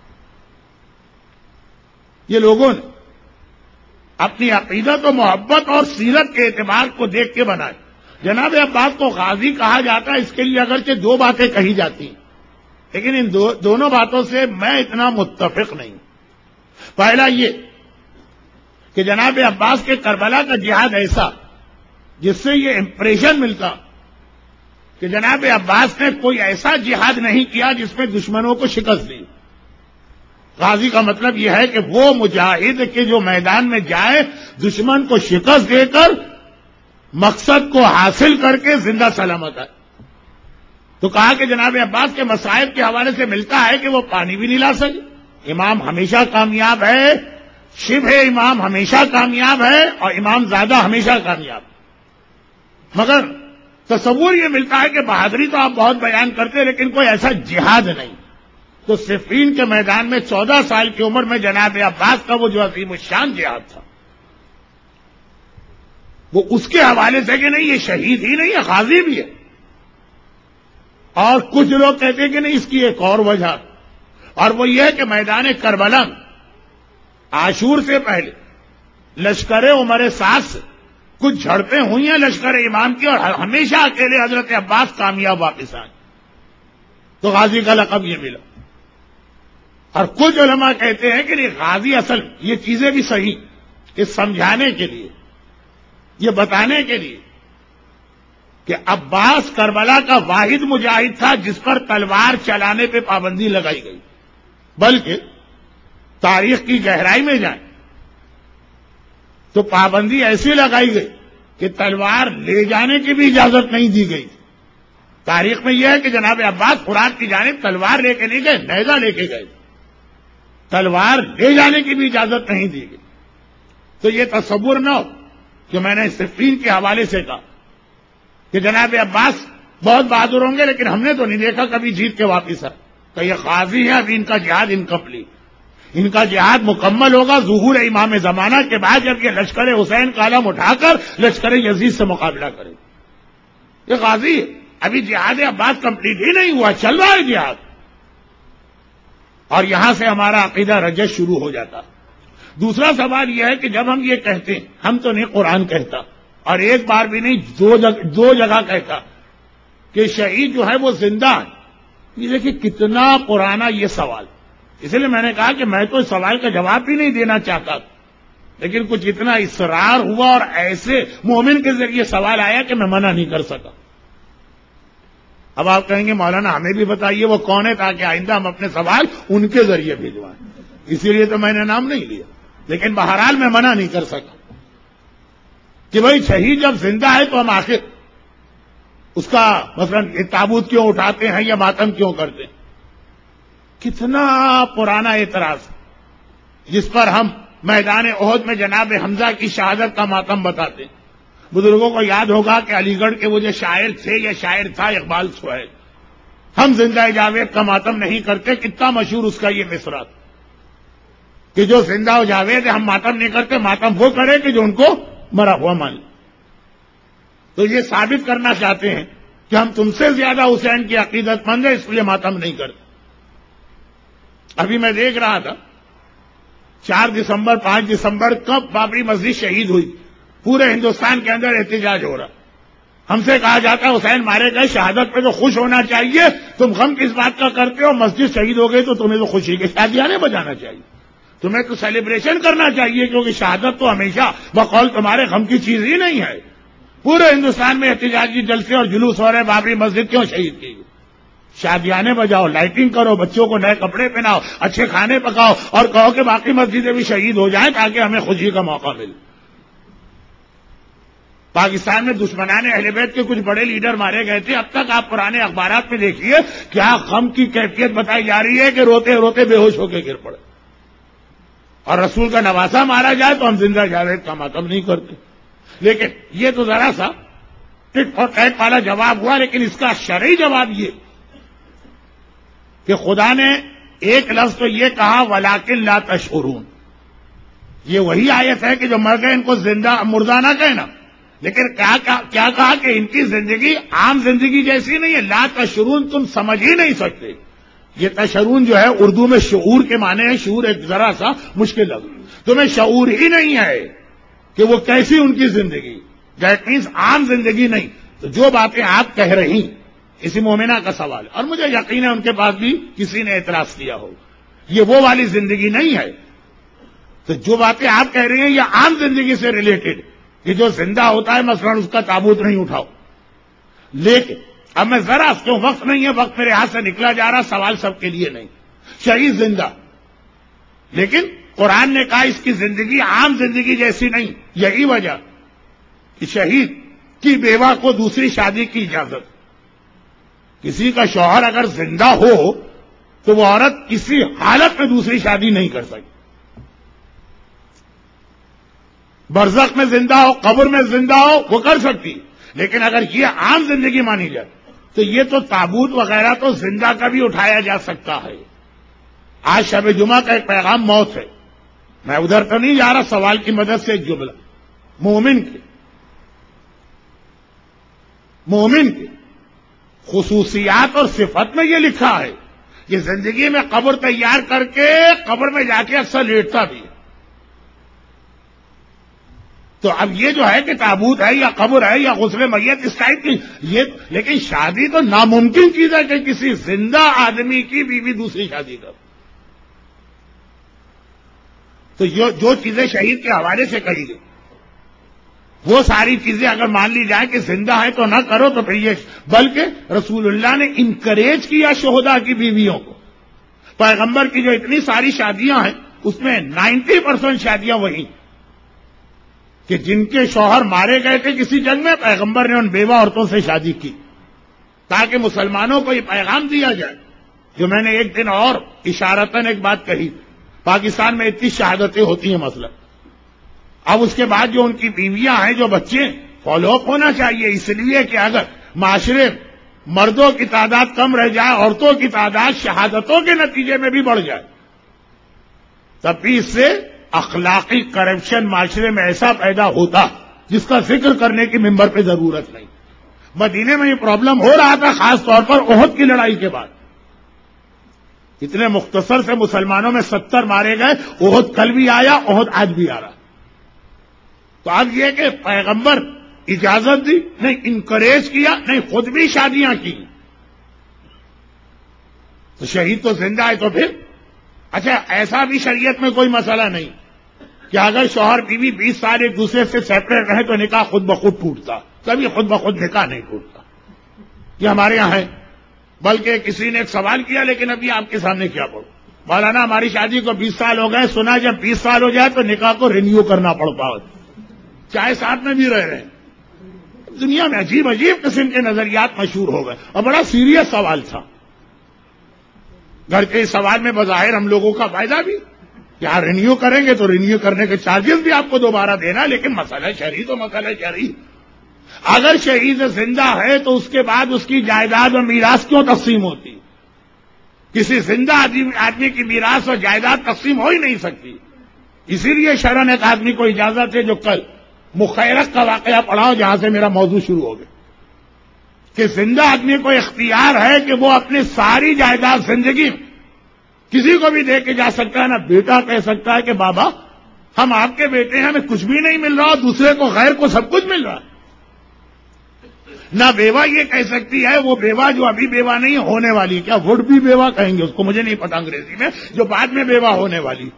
یہ لوگوں نے اپنی عقیدت و محبت اور سیرت کے اعتبار کو دیکھ کے بنائے۔ جناب عباس کو غازی کہا جاتا ہے، اس کے لیے اگرچہ دو باتیں کہی جاتی ہیں، لیکن ان دو دونوں باتوں سے میں اتنا متفق نہیں۔ پہلا یہ کہ جناب عباس کے کربلا کا جہاد ایسا جس سے یہ امپریشن ملتا کہ جناب عباس نے کوئی ایسا جہاد نہیں کیا جس میں دشمنوں کو شکست دی۔ غازی کا مطلب یہ ہے کہ وہ مجاہد کے جو میدان میں جائے، دشمن کو شکست دے کر مقصد کو حاصل کر کے زندہ سلامت ہے۔ تو کہا کہ جناب عباس کے مصائب کے حوالے سے ملتا ہے کہ وہ پانی بھی نہیں لا سکے، امام ہمیشہ کامیاب ہے، شبہ امام ہمیشہ کامیاب ہے، اور امام زیادہ ہمیشہ کامیاب ہے۔ مگر تصور یہ ملتا ہے کہ بہادری تو آپ بہت بیان کرتے لیکن کوئی ایسا جہاد نہیں۔ تو صفین کے میدان میں چودہ سال کی عمر میں جناب عباس کا وہ جو عظیم الشان جہاد تھا، وہ اس کے حوالے سے کہ نہیں یہ شہید ہی نہیں ہے، غازی بھی ہے۔ اور کچھ لوگ کہتے ہیں کہ نہیں، اس کی ایک اور وجہ، اور وہ یہ ہے کہ میدان کربلا عاشور سے پہلے لشکر عمر سعد سے کچھ جھڑپیں ہوئی ہیں لشکر امام کی، اور ہمیشہ اکیلے حضرت عباس کامیاب واپس آئے، تو غازی کا لقب یہ ملا۔ اور کچھ علماء کہتے ہیں کہ نہیں، غازی اصل یہ چیزیں بھی صحیح، اس سمجھانے کے لیے، یہ بتانے کے لیے کہ عباس کربلا کا واحد مجاہد تھا جس پر تلوار چلانے پہ پابندی لگائی گئی، بلکہ تاریخ کی گہرائی میں جائیں تو پابندی ایسی لگائی گئی کہ تلوار لے جانے کی بھی اجازت نہیں دی گئی۔ تاریخ میں یہ ہے کہ جناب عباس فرات کی جانب تلوار لے کے نہیں گئے، نیزہ لے کے گئے، تلوار لے جانے کی بھی اجازت نہیں دی گئی۔ تو یہ تصور نہ ہو کہ میں نے صفین کے حوالے سے کہا کہ جناب عباس بہت بہادر ہوں گے لیکن ہم نے تو نہیں دیکھا کبھی جیت کے واپس آئے، تو یہ قاضی ہے، ابھی ان کا جہاد انکمپلیٹ، ان کا جہاد مکمل ہوگا ظہور امام زمانہ کے بعد، جب یہ لشکر حسین کا علم اٹھا کر لشکر یزید سے مقابلہ کرے۔ یہ غازی ہے، ابھی جہاد عباس کمپلیٹ ہی نہیں ہوا، چل رہا ہے جہاد، اور یہاں سے ہمارا عقیدہ رجس شروع ہو جاتا۔ دوسرا سوال یہ ہے کہ جب ہم یہ کہتے ہیں، ہم تو نہیں قرآن کہتا، اور ایک بار بھی نہیں دو جگہ دو جگہ کہتا کہ شہید جو ہے وہ زندہ ہے۔ یہ دیکھیے کتنا پرانا یہ سوال، اس لیے میں نے کہا کہ میں تو اس سوال کا جواب بھی نہیں دینا چاہتا، لیکن کچھ اتنا اصرار ہوا اور ایسے مومن کے ذریعے سوال آیا کہ میں منع نہیں کر سکا۔ اب آپ کہیں گے مولانا ہمیں بھی بتائیے وہ کون ہے تاکہ آئندہ ہم اپنے سوال ان کے ذریعے بھیجوائیں، اسی لیے تو میں نے نام نہیں لیا، لیکن بہرحال میں منع نہیں کر سکا کہ بھائی شہید جب زندہ ہے تو ہم آخر اس کا مثلا تابوت کیوں اٹھاتے ہیں یا ماتم کیوں کرتے ہیں۔ کتنا پرانا اعتراض جس پر ہم میدان احد میں جناب حمزہ کی شہادت کا ماتم بتاتے ہیں۔ بزرگوں کو یاد ہوگا کہ علی گڑھ کے وہ جو شاعر تھے یا شاعر تھا اقبال سہیل، ہم زندہ جاوید کا ماتم نہیں کرتے، کتنا مشہور اس کا یہ مصرع کہ جو زندہ جاوید ہے ہم ماتم نہیں کرتے، ماتم وہ کرے کہ جو ان کو مرا ہوا مان لے۔ تو یہ ثابت کرنا چاہتے ہیں کہ ہم تم سے زیادہ حسین کی عقیدت مند ہیں، اس لیے ماتم نہیں کرتے۔ ابھی میں دیکھ رہا تھا چار دسمبر پانچ دسمبر کب بابری مسجد شہید ہوئی، پورے ہندوستان کے اندر احتجاج ہو رہا، ہم سے کہا جاتا حسین مارے گئے، شہادت پہ تو خوش ہونا چاہیے، تم غم کس بات کا کرتے ہو، مسجد شہید ہو گئی تو تمہیں تو خوشی کے شادیانے بجانا چاہیے، تمہیں تو سیلیبریشن کرنا چاہیے، کیونکہ شہادت تو ہمیشہ بقول تمہارے غم کی چیز ہی نہیں ہے۔ پورے ہندوستان میں احتجاجی جلسے اور جلوس ہو رہے، بابری مسجد کیوں شہید کی؟ شادیانے بجاؤ، لائٹنگ کرو، بچوں کو نئے کپڑے پہناؤ، اچھے کھانے پکاؤ، اور کہو کہ باقی مسجدیں بھی شہید ہو جائیں تاکہ ہمیں خوشی کا موقع ملے۔ پاکستان میں دشمنان اہل بیت کے کچھ بڑے لیڈر مارے گئے تھے، اب تک آپ پرانے اخبارات میں دیکھیے کیا غم کی کیفیت بتائی جا رہی ہے کہ روتے روتے بے ہوش ہو کے گر پڑے، اور رسول کا نواسا مارا جائے تو ہم زندہ جاوید کا ماتم نہیں کرتے۔ لیکن یہ تو ذرا سا ٹٹ فار ٹیٹ والا جواب ہوا، لیکن اس کا شرعی جواب یہ کہ خدا نے ایک لفظ تو یہ کہا وَلَٰكِن لَا تَشْعُرُونَ، یہ وہی آیت ہے کہ جو مر گئے ان کو زندہ مردہ نہ کہنا، لیکن کیا کیا کہا کہ ان کی زندگی عام زندگی جیسی نہیں ہے، لا تشعرون، تم سمجھ ہی نہیں سکتے۔ یہ تشعرون جو ہے اردو میں شعور کے معنی ہے، شعور ایک ذرا سا مشکل لفظ، تمہیں شعور ہی نہیں ہے کہ وہ کیسی ان کی زندگی، دیٹ مینس عام زندگی نہیں۔ تو جو باتیں آپ کہہ رہی اسی مومنہ کا سوال ہے، اور مجھے یقین ہے ان کے پاس بھی کسی نے اعتراض کیا ہو، یہ وہ والی زندگی نہیں ہے۔ تو جو باتیں آپ کہہ رہی ہیں یہ عام زندگی سے ریلیٹڈ، کہ جو زندہ ہوتا ہے مثلا اس کا تابوت نہیں اٹھاؤ، لیکن اب میں ذرا کیوں وقت نہیں ہے، وقت میرے ہاتھ سے نکلا جا رہا، سوال سب کے لیے نہیں۔ شہید زندہ، لیکن قرآن نے کہا اس کی زندگی عام زندگی جیسی نہیں، یہی وجہ کہ شہید کی بیوہ کو دوسری شادی کی اجازت، کسی کا شوہر اگر زندہ ہو تو وہ عورت کسی حالت میں دوسری شادی نہیں کر سکتی، برزخ میں زندہ ہو، قبر میں زندہ ہو وہ کر سکتی، لیکن اگر یہ عام زندگی مانی جائے تو یہ تو تابوت وغیرہ تو زندہ کا بھی اٹھایا جا سکتا ہے۔ آج شب جمعہ کا ایک پیغام موت ہے، میں ادھر تو نہیں جا رہا، سوال کی مدد سے ایک جملہ، مومن کے مومن کے خصوصیات اور صفت میں یہ لکھا ہے کہ زندگی میں قبر تیار کر کے قبر میں جا کے اکثر لیٹتا بھی ہے۔ تو اب یہ جو ہے کہ تابوت ہے یا قبر ہے یا غسل میت اس ٹائپ کی، یہ لیکن شادی تو ناممکن چیز ہے کہ کسی زندہ آدمی کی بیوی دوسری شادی کر۔ تو جو چیزیں شہید کے حوالے سے کہی گئی وہ ساری چیزیں اگر مان لی جائے کہ زندہ ہے تو نہ کرو تو پھر یہ، بلکہ رسول اللہ نے انکریج کیا شہداء کی بیویوں کو. پیغمبر کی جو اتنی ساری شادیاں ہیں اس میں نائنٹی پرسینٹ شادیاں وہی کہ جن کے شوہر مارے گئے تھے کسی جنگ میں، پیغمبر نے ان بیوہ عورتوں سے شادی کی تاکہ مسلمانوں کو یہ پیغام دیا جائے. جو میں نے ایک دن اور اشارتاً ایک بات کہی، پاکستان میں اتنی شہادتیں ہوتی ہیں مثلا، اب اس کے بعد جو ان کی بیویاں ہیں، جو بچے، فالو اپ ہونا چاہیے، اس لیے کہ اگر معاشرے مردوں کی تعداد کم رہ جائے، عورتوں کی تعداد شہادتوں کے نتیجے میں بھی بڑھ جائے، تب بھی اس سے اخلاقی کرپشن معاشرے میں ایسا پیدا ہوتا جس کا ذکر کرنے کی ممبر پہ ضرورت نہیں. مدینے میں یہ پرابلم ہو رہا تھا خاص طور پر احد کی لڑائی کے بعد. اتنے مختصر سے مسلمانوں میں ستر مارے گئے، احد کل بھی آیا، احد آج بھی آ رہا. تو اب یہ کہ پیغمبر اجازت دی نہیں، انکریج کیا نہیں، خود بھی شادیاں کی. تو شہید تو زندہ ہے تو پھر اچھا ایسا بھی شریعت میں کوئی مسئلہ نہیں کہ اگر شوہر بیوی بیس سال ایک دوسرے سے سیپریٹ رہے تو نکاح خود بخود ٹوٹتا. کبھی خود بخود نکاح نہیں ٹوٹتا. یہ ہمارے یہاں ہے. بلکہ کسی نے ایک سوال کیا، لیکن ابھی آپ کے سامنے کیا پڑھوں، مولانا ہماری شادی کو بیس سال ہو گئے، سنا جب بیس سال ہو جائے تو نکاح کو رینیو کرنا پڑتا چاہے ساتھ میں بھی رہ رہے ہیں. دنیا میں عجیب عجیب قسم کے نظریات مشہور ہو گئے اور بڑا سیریس سوال تھا. گھر کے سوال میں بظاہر ہم لوگوں کا فائدہ بھی، یہاں رینیو کریں گے تو رینیو کرنے کے چارجز بھی آپ کو دوبارہ دینا، لیکن مسئلہ شرعی تو مسئلہ شرعی. اگر شہید زندہ ہے تو اس کے بعد اس کی جائیداد اور میراث کیوں تقسیم ہوتی؟ کسی زندہ آدمی کی میراث اور جائیداد تقسیم ہو ہی نہیں سکتی. اسی لیے شرعاً ایک آدمی کو اجازت ہے جو کل مخیرت کا واقعہ پڑھاؤ جہاں سے میرا موضوع شروع ہو گیا، کہ زندہ آدمی کو اختیار ہے کہ وہ اپنی ساری جائیداد زندگی کسی کو بھی دے کے جا سکتا ہے. نا بیٹا کہہ سکتا ہے کہ بابا ہم آپ کے بیٹے ہیں، ہمیں کچھ بھی نہیں مل رہا، دوسرے کو غیر کو سب کچھ مل رہا. نہ بیوہ یہ کہہ سکتی ہے، وہ بیوہ جو ابھی بیوہ نہیں ہونے والی، کیا وڈ بھی بیوہ کہیں گے اس کو، مجھے نہیں پتا انگریزی میں، جو بعد میں بیوہ ہونے والی.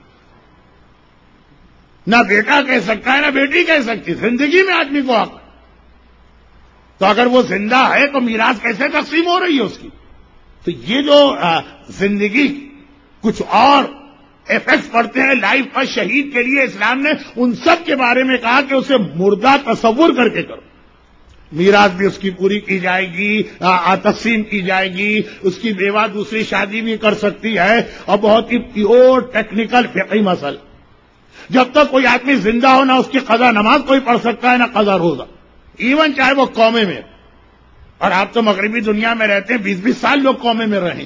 نہ بیٹا کہہ سکتا ہے نہ بیٹی کہہ سکتی، زندگی میں آدمی کو حق. تو اگر وہ زندہ ہے تو میراث کیسے تقسیم ہو رہی ہے اس کی؟ تو یہ جو زندگی کچھ اور ایفیکٹس پڑتے ہیں لائف پر شہید کے لیے، اسلام نے ان سب کے بارے میں کہا کہ اسے مردہ تصور کر کے کرو. میراث بھی اس کی پوری کی جائے گی، تقسیم کی جائے گی، اس کی بیوہ دوسری شادی بھی کر سکتی ہے، اور بہت ہی پیور ٹیکنیکل فقہی مسئلہ. جب تک کوئی آدمی زندہ ہو نہ اس کی قضا نماز کوئی پڑھ سکتا ہے نہ قضا روزہ، ایون چاہے وہ قومے میں. اور آپ تو مغربی دنیا میں رہتے ہیں، بیس بیس سال لوگ قومے میں رہیں،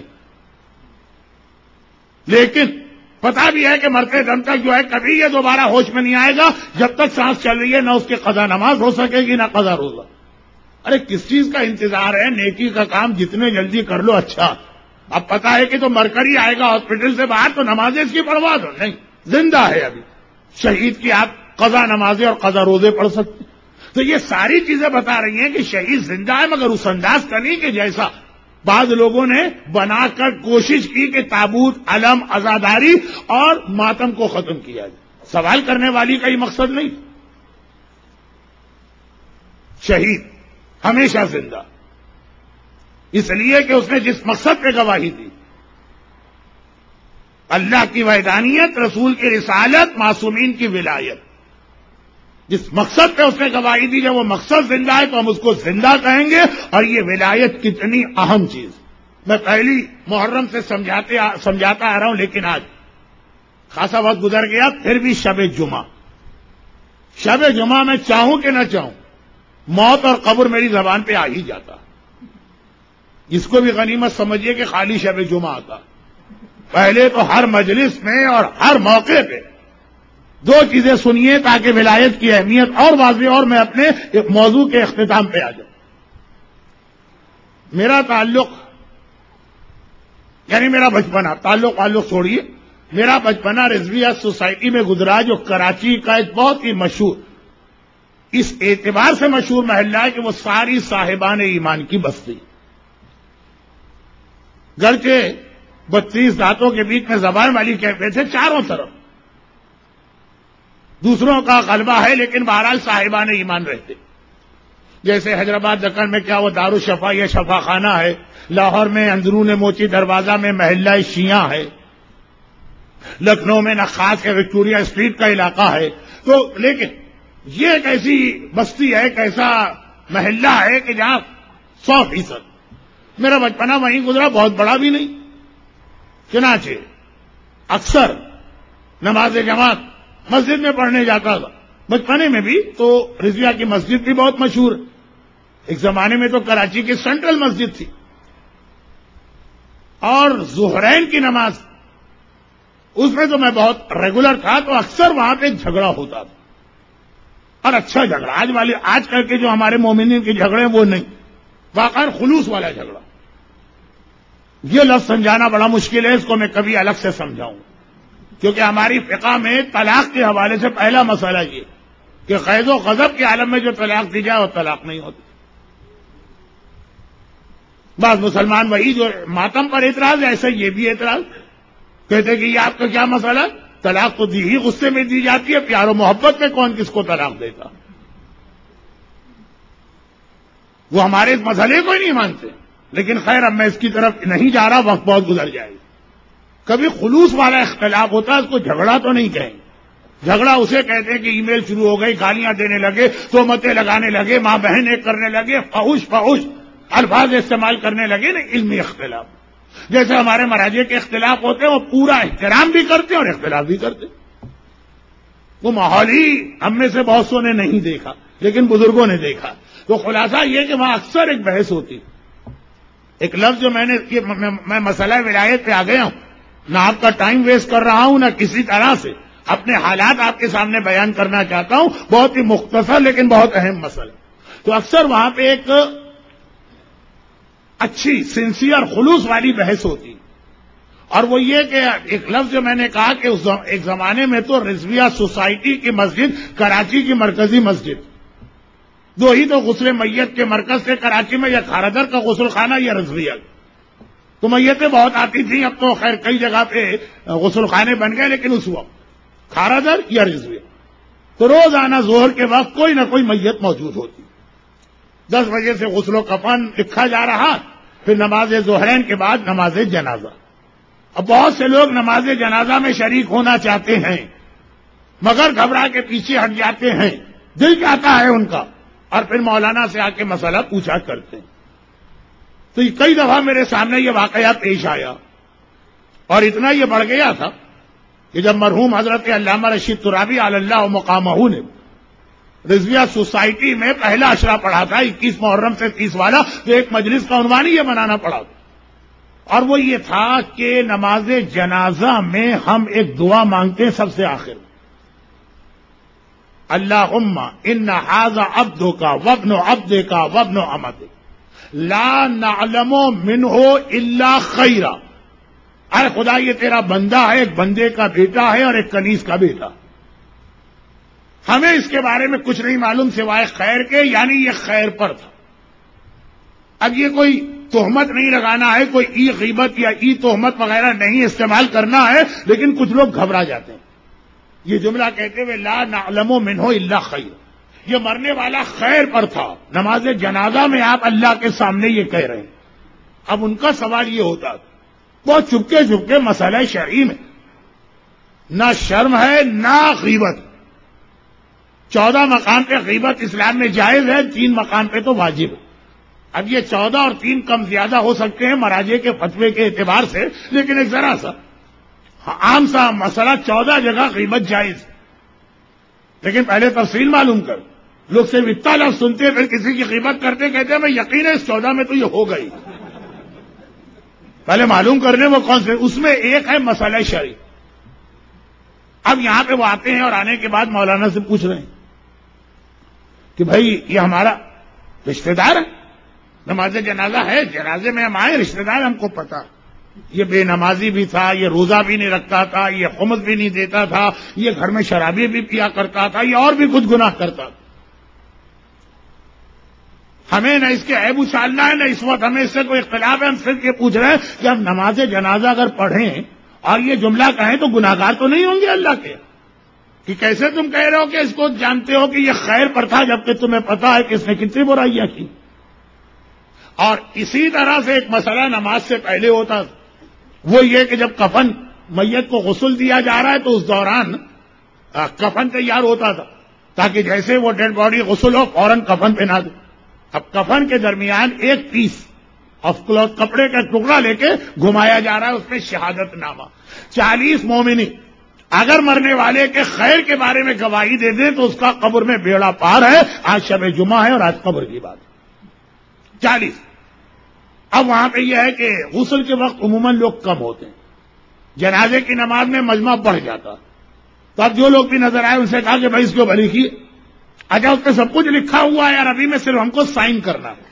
لیکن پتا بھی ہے کہ مرتے دم تک جو ہے کبھی یہ دوبارہ ہوش میں نہیں آئے گا. جب تک سانس چل رہی ہے نہ اس کی قضا نماز ہو سکے گی نہ قضا روزہ. ارے کس چیز کا انتظار ہے؟ نیکی کا کام جتنے جلدی کر لو اچھا. اب پتا ہے کہ تو مرکر ہی آئے گا ہاسپٹل سے باہر تو نمازیں اس کی پڑھوا دو. نہیں، زندہ ہے ابھی. شہید کی آپ قضا نمازیں اور قضا روزے پڑھ سکتے. تو یہ ساری چیزیں بتا رہی ہیں کہ شہید زندہ ہے، مگر اس انداز کا نہیں کہ جیسا بعض لوگوں نے بنا کر کوشش کی کہ تابوت، علم، عزاداری اور ماتم کو ختم کیا جائے. سوال کرنے والی کا ہی مقصد نہیں. شہید ہمیشہ زندہ، اس لیے کہ اس نے جس مقصد پہ گواہی دی، اللہ کی وحدانیت، رسول کی رسالت، معصومین کی ولایت، جس مقصد پہ اس نے گواہی دی، جب وہ مقصد زندہ ہے تو ہم اس کو زندہ کہیں گے. اور یہ ولایت کتنی اہم چیز، میں پہلی محرم سے سمجھاتے سمجھاتا آ رہا ہوں، لیکن آج خاصا وقت گزر گیا. پھر بھی شب جمعہ، شب جمعہ میں چاہوں کہ نہ چاہوں موت اور قبر میری زبان پہ آ ہی جاتا. اس کو بھی غنیمت سمجھیے کہ خالی شب جمعہ آتا. پہلے تو ہر مجلس میں اور ہر موقع پہ دو چیزیں سنیے تاکہ ولایت کی اہمیت اور واضح. اور میں اپنے ایک موضوع کے اختتام پہ آ جاؤں. میرا تعلق یعنی میرا بچپنا، تعلق تعلق چھوڑیے، میرا بچپنا رضویہ سوسائٹی میں گزرا، جو کراچی کا ایک بہت ہی مشہور، اس اعتبار سے مشہور محلہ ہے کہ وہ ساری صاحبان ایمان کی بستی. گھر کے بتیس دانتوں کے بیچ میں زبان والی کہتے تھے چاروں طرف. دوسروں کا غلبہ ہے لیکن بہرحال صاحبان ایمان رہتے. جیسے حیدرآباد دکن میں کیا وہ دارالشفا یا شفا خانہ ہے، لاہور میں اندرون موچی دروازہ میں محلہ شیعہ ہے، لکھنؤ میں نخاس یا وکٹوریا اسٹریٹ کا علاقہ ہے. تو لیکن یہ ایک ایسی بستی ہے، ایک ایسا محلہ ہے کہ جہاں سو فیصد میرا بچپنا وہیں گزرا، بہت بڑا بھی نہیں. چنانچہ اکثر نماز جماعت مسجد میں پڑھنے جاتا تھا بچپنے میں بھی. تو رضویہ کی مسجد بھی بہت مشہور، ایک زمانے میں تو کراچی کی سینٹرل مسجد تھی. اور ظہرین کی نماز اس میں تو میں بہت ریگولر تھا، تو اکثر وہاں پہ جھگڑا ہوتا تھا، اور اچھا جھگڑا. آج والے آج کل کے جو ہمارے مومنین کے جھگڑے وہ نہیں، واقعی خلوص والا جھگڑا. یہ لفظ سمجھانا بڑا مشکل ہے، اس کو میں کبھی الگ سے سمجھاؤں، کیونکہ ہماری فقہ میں طلاق کے حوالے سے پہلا مسئلہ یہ کہ غیظ و غضب کے عالم میں جو طلاق دی جائے وہ طلاق نہیں ہوتی. بعض مسلمان وہی جو ماتم پر اعتراض ہے، ایسا یہ بھی اعتراض کہتے کہ یہ آپ کا کیا مسئلہ، طلاق تو دی ہی غصے میں دی جاتی ہے، پیار و محبت میں کون کس کو طلاق دیتا. وہ ہمارے اس مسئلے کو ہی نہیں مانتے. لیکن خیر اب میں اس کی طرف نہیں جا رہا، وقت بہت گزر جائے گا. کبھی خلوص والا اختلاف ہوتا ہے، اس کو جھگڑا تو نہیں کہیں. جھگڑا اسے کہتے ہیں کہ ای میل شروع ہو گئی، گالیاں دینے لگے، تہمتیں لگانے لگے، ماں بہن ایک کرنے لگے، فحش فحش الفاظ استعمال کرنے لگے. نہیں، علمی اختلاف جیسے ہمارے مراجع کے اختلاف ہوتے ہیں، وہ پورا احترام بھی کرتے ہیں اور اختلاف بھی کرتے ہیں. وہ ماحول ہی ہم میں سے بہت سو نے نہیں دیکھا لیکن بزرگوں نے دیکھا. تو خلاصہ یہ کہ وہاں اکثر ایک بحث ہوتی. ایک لفظ جو میں نے میں مسئلہ ولایت پہ آ گیا ہوں، نہ آپ کا ٹائم ویسٹ کر رہا ہوں، نہ کسی طرح سے اپنے حالات آپ کے سامنے بیان کرنا چاہتا ہوں. بہت ہی مختصر لیکن بہت اہم مسئلہ. تو اکثر وہاں پہ ایک اچھی سنسیئر خلوص والی بحث ہوتی، اور وہ یہ کہ ایک لفظ جو میں نے کہا کہ ایک زمانے میں تو رضویہ سوسائٹی کی مسجد کراچی کی مرکزی مسجد، دو ہی تو غسل میت کے مرکز تھے کراچی میں، یا کھارادر کا غسل خانہ یا رضویہ. تو میتیں بہت آتی تھیں، اب تو خیر کئی جگہ پہ غسل خانے بن گئے، لیکن اس وقت کھارادر یا رضویہ تو روزانہ ظہر کے وقت کوئی نہ کوئی میت موجود ہوتی. دس بجے سے غسل و کفن لکھا جا رہا، پھر نماز ظہرین کے بعد نماز جنازہ. اب بہت سے لوگ نماز جنازہ میں شریک ہونا چاہتے ہیں مگر گھبرا کے پیچھے ہٹ جاتے ہیں، دل چاہتا ہے ان کا، اور پھر مولانا سے آ کے مسئلہ پوچھا کرتے ہیں. تو کئی دفعہ میرے سامنے یہ واقعہ پیش آیا، اور اتنا یہ بڑھ گیا تھا کہ جب مرحوم حضرت علامہ رشید ترابی علی اللہ مقامہ نے رضویہ سوسائٹی میں پہلا اشرا پڑھا تھا اکیس محرم سے تیس والا، تو ایک مجلس کا عنوان ہی یہ بنانا پڑا تھا، اور وہ یہ تھا کہ نماز جنازہ میں ہم ایک دعا مانگتے ہیں سب سے آخر میں، اللہم ان ھذا عبدک وابن عبدک وابن امتک لا نعلم منہ الا خیرا. ارے خدا یہ تیرا بندہ ہے، ایک بندے کا بیٹا ہے اور ایک کنیز کا بیٹا، ہمیں اس کے بارے میں کچھ نہیں معلوم سوائے خیر کے، یعنی یہ خیر پر تھا. اب یہ کوئی تہمت نہیں لگانا ہے، کوئی ای غیبت یا ای تہمت وغیرہ نہیں استعمال کرنا ہے، لیکن کچھ لوگ گھبرا جاتے ہیں یہ جملہ کہتے ہوئے لا نعلم منہ الا خیر. یہ مرنے والا خیر پر تھا، نماز جنازہ میں آپ اللہ کے سامنے یہ کہہ رہے ہیں. اب ان کا سوال یہ ہوتا بہت چپکے چپکے مسئلہ شرعی میں نہ شرم ہے نہ غیبت. چودہ مقام پہ غیبت اسلام میں جائز ہے، تین مقام پہ تو واجب ہے. اب یہ چودہ اور تین کم زیادہ ہو سکتے ہیں مراجع کے فتوے کے اعتبار سے، لیکن ایک ذرا سا عام سا مسئلہ چودہ جگہ غیبت جائز، لیکن پہلے تفصیل معلوم کر. لوگ صرف اتنا لفظ سنتے پھر کسی کی غیبت کرتے کہتے ہیں میں یقین ہے اس چودہ میں تو یہ ہو گئی. پہلے معلوم کرنے وہ کون سے، اس میں ایک ہے مسئلہ شرعی. اب یہاں پہ وہ آتے ہیں اور آنے کے بعد مولانا سے پوچھ رہے ہیں کہ بھائی یہ ہمارا رشتہ دار ہے، نماز جنازہ ہے، جنازے میں ہم آئے، رشتہ دار ہم کو پتا، یہ بے نمازی بھی تھا، یہ روزہ بھی نہیں رکھتا تھا، یہ خمس بھی نہیں دیتا تھا، یہ گھر میں شرابی بھی پیا کرتا تھا، یہ اور بھی کچھ گناہ کرتا تھا. ہمیں نہ اس کے عیب اچھالنا ہے، نہ اس وقت ہمیں اس سے کوئی اختلاف ہے. ہم صرف یہ پوچھ رہے ہیں کہ ہم نماز جنازہ اگر پڑھیں اور یہ جملہ کہیں تو گناہگار تو نہیں ہوں گے اللہ کے؟ کہ کیسے تم کہہ رہے ہو کہ اس کو جانتے ہو کہ یہ خیر پر تھا جبکہ تمہیں پتا ہے کہ اس نے کتنی برائیاں کی. اور اسی طرح سے ایک مسئلہ نماز سے پہلے ہوتا وہ یہ کہ جب کفن میت کو غسل دیا جا رہا ہے تو اس دوران کفن تیار ہوتا تھا تاکہ جیسے وہ ڈیڈ باڈی غسل ہو فوراً کفن پہنا دے. اب کفن کے درمیان ایک پیس آف کلوتھ کپڑے کا ٹکڑا لے کے گھمایا جا رہا ہے, اس میں شہادت نامہ. چالیس مومنی اگر مرنے والے کے خیر کے بارے میں گواہی دے دیں تو اس کا قبر میں بیڑا پار ہے. آج شب جمعہ ہے اور آج قبر کی بات ہے. چالیس. اب وہاں پہ یہ ہے کہ غسل کے وقت عموماً لوگ کم ہوتے ہیں, جنازے کی نماز میں مجمع بڑھ جاتا. تو اب جو لوگ بھی نظر آئے ان سے کہا کہ بھائی اس کو بھلی کی, اچھا اس پہ سب کچھ لکھا ہوا ہے عربی میں, صرف ہم کو سائن کرنا ہے.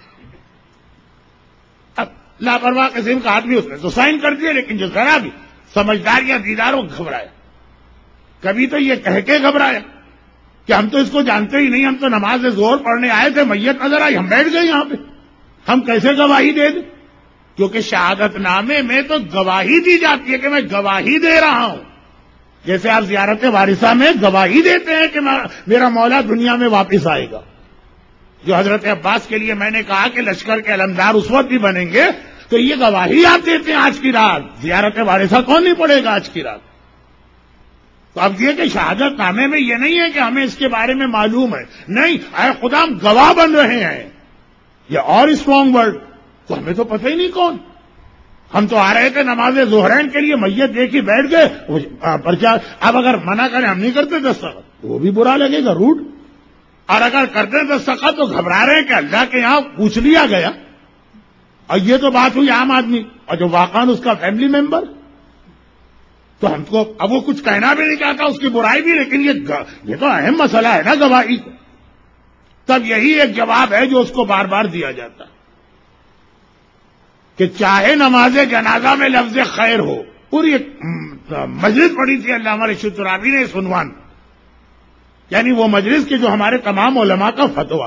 اب لاپرواہ قسم کا آدمی اس نے تو سائن کر دیے, لیکن جو ذرا بھی سمجھدار یا دیدار وہ گھبرایا. کبھی تو یہ کہہ کے گھبرایا کہ ہم تو اس کو جانتے ہی نہیں, ہم تو نماز زور پڑھنے آئے تھے, میت نظر آئی, ہم بیٹھ گئے یہاں پہ, ہم کیسے گواہی دے دیں؟ کیونکہ شہادت نامے میں تو گواہی دی جاتی ہے کہ میں گواہی دے رہا ہوں. جیسے آپ زیارت وارثہ میں گواہی دیتے ہیں کہ میرا مولا دنیا میں واپس آئے گا. جو حضرت عباس کے لیے میں نے کہا کہ لشکر کے علمدار اس وقت بھی بنیں گے, تو یہ گواہی آپ دیتے ہیں آج کی رات. زیارت وارثہ کون نہیں پڑے گا آج کی رات؟ تو اب یہ کہ شہادت نامے میں یہ نہیں ہے کہ ہمیں اس کے بارے میں معلوم ہے, نہیں, اے خدا ہم گواہ بن رہے ہیں. یہ اور اسٹرانگ ورڈ, تو ہمیں تو پتہ ہی نہیں کون. ہم تو آ رہے تھے نماز ظہرین کے لیے, میت دیکھی بیٹھ گئے پرچہ. اب اگر منع کریں ہم نہیں کرتے دستخط تو وہ بھی برا لگے گا, روڈ. اور اگر کرتے دستخط تو گھبرا رہے ہیں کہ اللہ کے یہاں پوچھ لیا گیا. اور یہ تو بات ہوئی عام آدمی, اور جو واقعاً اس کا فیملی ممبر, تو ہم کو اب وہ کچھ کہنا بھی نہیں چاہتا, اس کی برائی بھی, لیکن یہ یہ تو اہم مسئلہ ہے نا گواہی. تب یہی ایک جواب ہے جو اس کو بار بار دیا جاتا کہ چاہے نماز جنازہ میں لفظ خیر ہو. پوری مجلس پڑھی تھی علامہ رشید ترابی نے اس عنوان, یعنی وہ مجلس کی جو ہمارے تمام علماء کا فتویٰ.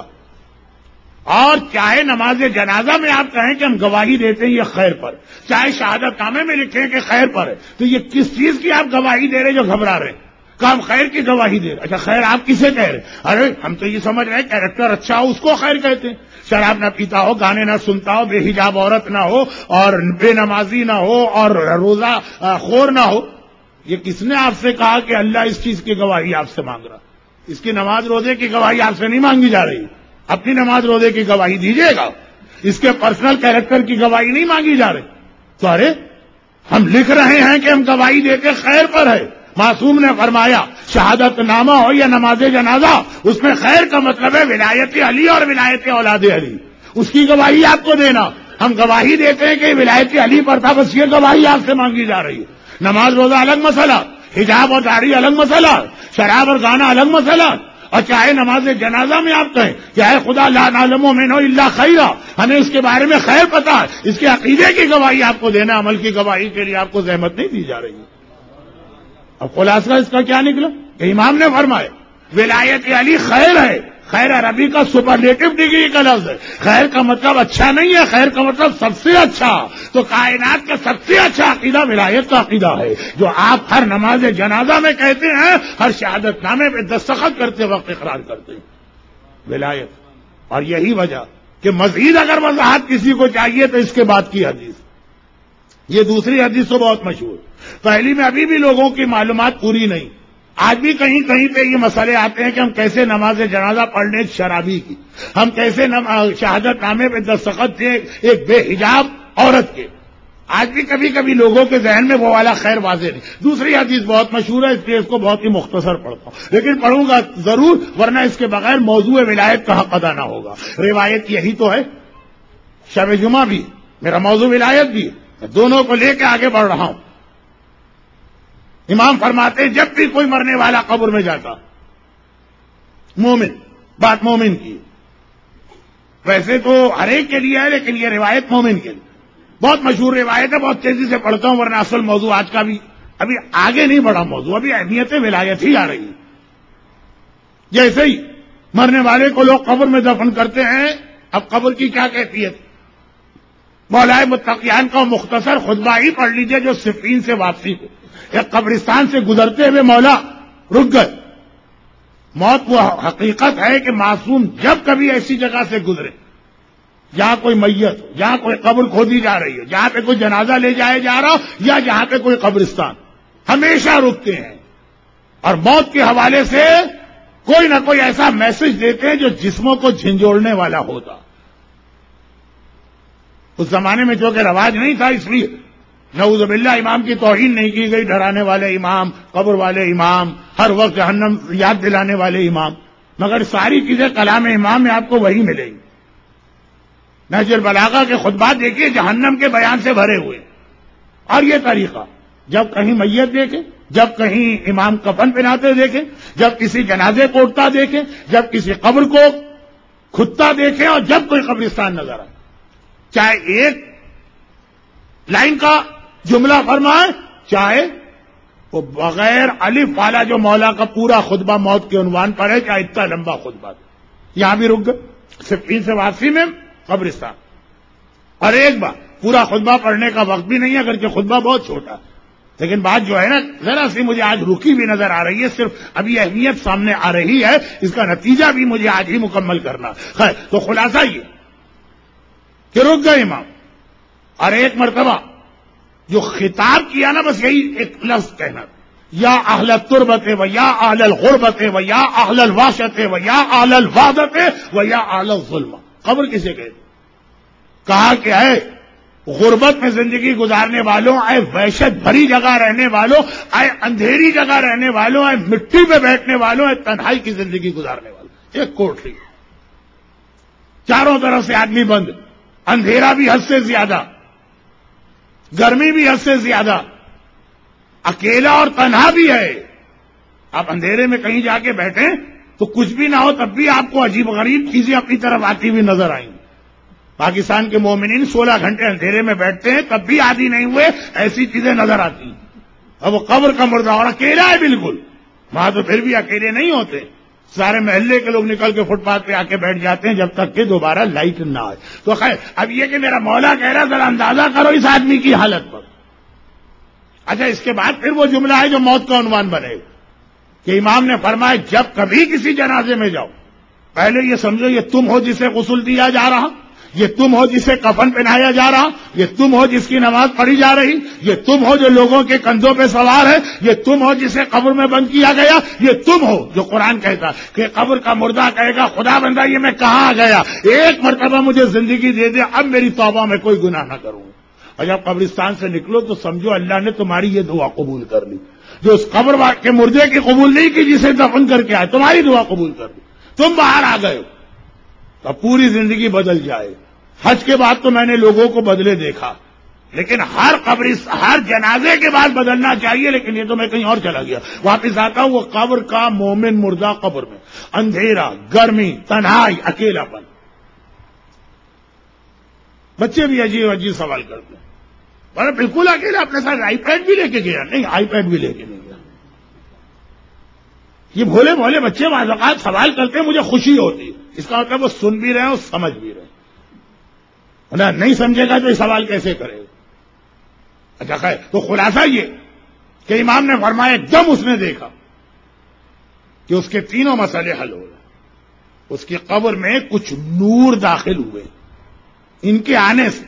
اور چاہے نماز جنازہ میں آپ کہیں کہ ہم گواہی دیتے ہیں یہ خیر پر, چاہے شہادت نامے میں لکھیں کہ خیر پر ہے, تو یہ کس چیز کی آپ گواہی دے رہے جو گھبرا رہے ہیں؟ کہ ہم خیر کی گواہی دے رہے. اچھا خیر آپ کسے کہہ رہے؟ ارے ہم تو یہ سمجھ رہے ہیں کیریکٹر اچھا ہو اس کو خیر کہتے ہیں. شراب نہ پیتا ہو, گانے نہ سنتا ہو, بے حجاب عورت نہ ہو, اور بے نمازی نہ ہو, اور روزہ خور نہ ہو. یہ کس نے آپ سے کہا کہ اللہ اس چیز کی گواہی آپ سے مانگ رہا؟ اس کی نماز روزے کی گواہی آپ سے نہیں مانگی جا رہی. اپنی نماز روزے کی گواہی دیجیے گا, اس کے پرسنل کیریکٹر کی گواہی نہیں مانگی جا رہی. تو ارے ہم لکھ رہے ہیں کہ ہم گواہی دیتے خیر پر ہے. معصوم نے فرمایا شہادت نامہ ہو یا نماز جنازہ, اس میں خیر کا مطلب ہے ولایت علی اور ولایت اولاد علی, اس کی گواہی آپ کو دینا. ہم گواہی دیتے ہیں کہ ولایت علی پر تھا, بس یہ گواہی آپ سے مانگی جا رہی ہے. نماز روزہ الگ مسئلہ, حجاب اور داڑھی الگ مسئلہ, شراب اور گانا الگ مسئلہ. اور چاہے نماز جنازہ میں آپ کہیں کہ اے خدا لا نعلم منہ الا خیرا, ہمیں اس کے بارے میں خیر پتا ہے, اس کے عقیدے کی گواہی آپ کو دینا, عمل کی گواہی کے لیے آپ کو زحمت نہیں دی جا رہی. اب خلاصہ اس کا کیا نکلا کہ امام نے فرمایا ولایت علی خیر ہے. خیر عربی کا سپرلیٹو ڈگری کا لفظ ہے. خیر کا مطلب اچھا نہیں ہے, خیر کا مطلب سب سے اچھا. تو کائنات کا سب سے اچھا عقیدہ ولایت کا عقیدہ ہے, جو آپ ہر نماز جنازہ میں کہتے ہیں, ہر شہادت نامے پہ دستخط کرتے وقت اقرار کرتے ہیں ولایت. اور یہی وجہ کہ مزید اگر وضاحت کسی کو چاہیے تو اس کے بعد کی حدیث, یہ دوسری حدیث تو بہت مشہور. پہلی میں ابھی بھی لوگوں کی معلومات پوری نہیں. آج بھی کہیں کہیں پہ یہ مسئلے آتے ہیں کہ ہم کیسے نماز جنازہ پڑھ لیں شرابی کی, ہم کیسے شہادت نامے پہ دستخط دیں ایک بے حجاب عورت کے. آج بھی کبھی کبھی لوگوں کے ذہن میں وہ والا خیر واضح نہیں. دوسری حدیث بہت مشہور ہے, اس لیے اس کو بہت ہی مختصر پڑھتا ہوں, لیکن پڑھوں گا ضرور, ورنہ اس کے بغیر موضوع ولایت کا حق ادا نہ ہوگا. روایت یہی تو ہے, شب جمعہ بھی میرا موضوع ولایت بھی, دونوں کو لے کے آگے بڑھ رہا ہوں. امام فرماتے ہیں جب بھی کوئی مرنے والا قبر میں جاتا, مومن, بات مومن کی, ویسے تو ہر ایک کے لیے ہے لیکن یہ روایت مومن کے لیے بہت مشہور روایت ہے. بہت تیزی سے پڑھتا ہوں ورنہ اصل موضوع آج کا بھی ابھی آگے نہیں بڑھا موضوع, ابھی اہمیت ولایت ہی آ رہی ہے. جیسے ہی مرنے والے کو لوگ قبر میں دفن کرتے ہیں, اب قبر کی کیا کیفیت, مولائے متقیان کا مختصر خطبہ ہی پڑھ لیجئے جو صفین سے واپسی کو, ایک قبرستان سے گزرتے ہوئے مولا رک گئے, موت وہ حقیقت ہے کہ معصوم جب کبھی ایسی جگہ سے گزرے جہاں کوئی میت ہو، جہاں کوئی قبر کھودی جا رہی ہو، جہاں پہ کوئی جنازہ لے جایا جا رہا ہو، یا جہاں پہ کوئی قبرستان، ہمیشہ رکتے ہیں اور موت کے حوالے سے کوئی نہ کوئی ایسا میسج دیتے ہیں جو جسموں کو جھنجھوڑنے والا ہوتا. اس زمانے میں جو کہ رواج نہیں تھا، اس لیے نعوذ باللہ امام کی توہین نہیں کی گئی. ڈرانے والے امام، قبر والے امام، ہر وقت جہنم یاد دلانے والے امام، مگر ساری چیزیں کلام امام میں آپ کو وہی ملے گی. نہج البلاغہ کے خطبات دیکھیے جہنم کے بیان سے بھرے ہوئے. اور یہ طریقہ جب کہیں میت دیکھیں، جب کہیں امام کفن پہناتے دیکھیں، جب کسی جنازے کو اٹھتا دیکھیں، جب کسی قبر کو کھدتا دیکھیں، اور جب کوئی قبرستان نظر آئے، چاہے ایک لائن کا جملہ فرمائے، چاہے وہ بغیر الف والا جو مولا کا پورا خطبہ موت کے عنوان پر ہے، چاہے اتنا لمبا خطبہ دے. یہاں بھی رک گئے صفین سے واپسی میں قبرستان. اور ایک بار پورا خطبہ پڑھنے کا وقت بھی نہیں ہے، اگرچہ خطبہ بہت چھوٹا، لیکن بات جو ہے نا ذرا سی مجھے آج رکی بھی نظر آ رہی ہے. صرف ابھی اہمیت سامنے آ رہی ہے، اس کا نتیجہ بھی مجھے آج ہی مکمل کرنا. خیر، تو خلاصہ یہ کہ رک گئے امام، اور ایک مرتبہ جو خطاب کیا نا بس یہی ایک لفظ کہنا، یا اہل التربت و یا اہل الغربت و یا اہل الوحشت و یا اہل الوحدت و یا اہل الظلم. قبر کسے کہتے؟ کہا کہ اے غربت میں زندگی گزارنے والوں، اے وحشت بھری جگہ رہنے والوں، اے اندھیری جگہ رہنے والوں، اے مٹی پہ بیٹھنے والوں، اے تنہائی کی زندگی گزارنے والوں. ایک کوٹری، چاروں طرف سے آدمی بند، اندھیرا بھی حد سے زیادہ، گرمی بھی حد سے زیادہ، اکیلا اور تنہا بھی ہے. آپ اندھیرے میں کہیں جا کے بیٹھیں تو کچھ بھی نہ ہو تب بھی آپ کو عجیب غریب چیزیں اپنی طرف آتی ہوئی نظر آئیں گی. پاکستان کے مومنین سولہ گھنٹے اندھیرے میں بیٹھتے ہیں تب بھی عادی نہیں ہوئے، ایسی چیزیں نظر آتی ہیں. اب وہ قبر کا مردہ اور اکیلا ہے بالکل، وہاں تو پھر بھی اکیلے نہیں ہوتے، سارے محلے کے لوگ نکل کے فٹ پاتھ پہ آ کے بیٹھ جاتے ہیں جب تک کہ دوبارہ لائٹ نہ آئے. تو خیر، اب یہ کہ میرا مولا کہہ رہا ذرا اندازہ کرو اس آدمی کی حالت پر. اچھا، اس کے بعد پھر وہ جملہ ہے جو موت کا عنوان بنے کہ امام نے فرمایا جب کبھی کسی جنازے میں جاؤ، پہلے یہ سمجھو یہ تم ہو جسے غسل دیا جا رہا، یہ تم ہو جسے کفن پہنایا جا رہا، یہ تم ہو جس کی نماز پڑھی جا رہی، یہ تم ہو جو لوگوں کے کندھوں پہ سوار ہے، یہ تم ہو جسے قبر میں بند کیا گیا، یہ تم ہو جو قرآن کہتا کہ قبر کا مردہ کہے گا خدا بندہ یہ میں کہاں آ گیا، ایک مرتبہ مجھے زندگی دے دے، اب میری توبہ میں کوئی گناہ نہ کروں. اور جب قبرستان سے نکلو تو سمجھو اللہ نے تمہاری یہ دعا قبول کر لی، جو اس قبر کے مردے کی قبول نہیں کی جسے دفن کر کے آئے، تمہاری دعا قبول کر لی، تم باہر آ گئے ہو. تو پوری زندگی بدل جائے. حج کے بعد تو میں نے لوگوں کو بدلے دیکھا، لیکن ہر قبر ہر جنازے کے بعد بدلنا چاہیے. لیکن یہ تو میں کہیں اور چلا گیا، واپس آتا ہوں وہ قبر کا مومن مردہ قبر میں، اندھیرا، گرمی، تنہائی، اکیلا پن. بچے بھی عجیب عجیب سوال کرتے ہیں، بڑا بالکل اکیلا، اپنے ساتھ آئی پیڈ بھی لے کے گیا؟ نہیں، آئی پیڈ بھی لے کے نہیں گیا. یہ بھولے بھولے بچے بعض اوقات سوال کرتے ہیں، مجھے خوشی ہوتی ہے، اس کا مطلب وہ سن بھی رہے ہیں اور سمجھ بھی رہے ہیں. نہیں سمجھے گا تو یہ سوال کیسے کرے گا؟ اچھا خیر، تو خلاصہ یہ کہ امام نے فرمایا ایک دم اس نے دیکھا کہ اس کے تینوں مسئلے حل ہو گئے. اس کی قبر میں کچھ نور داخل ہوئے ان کے آنے سے.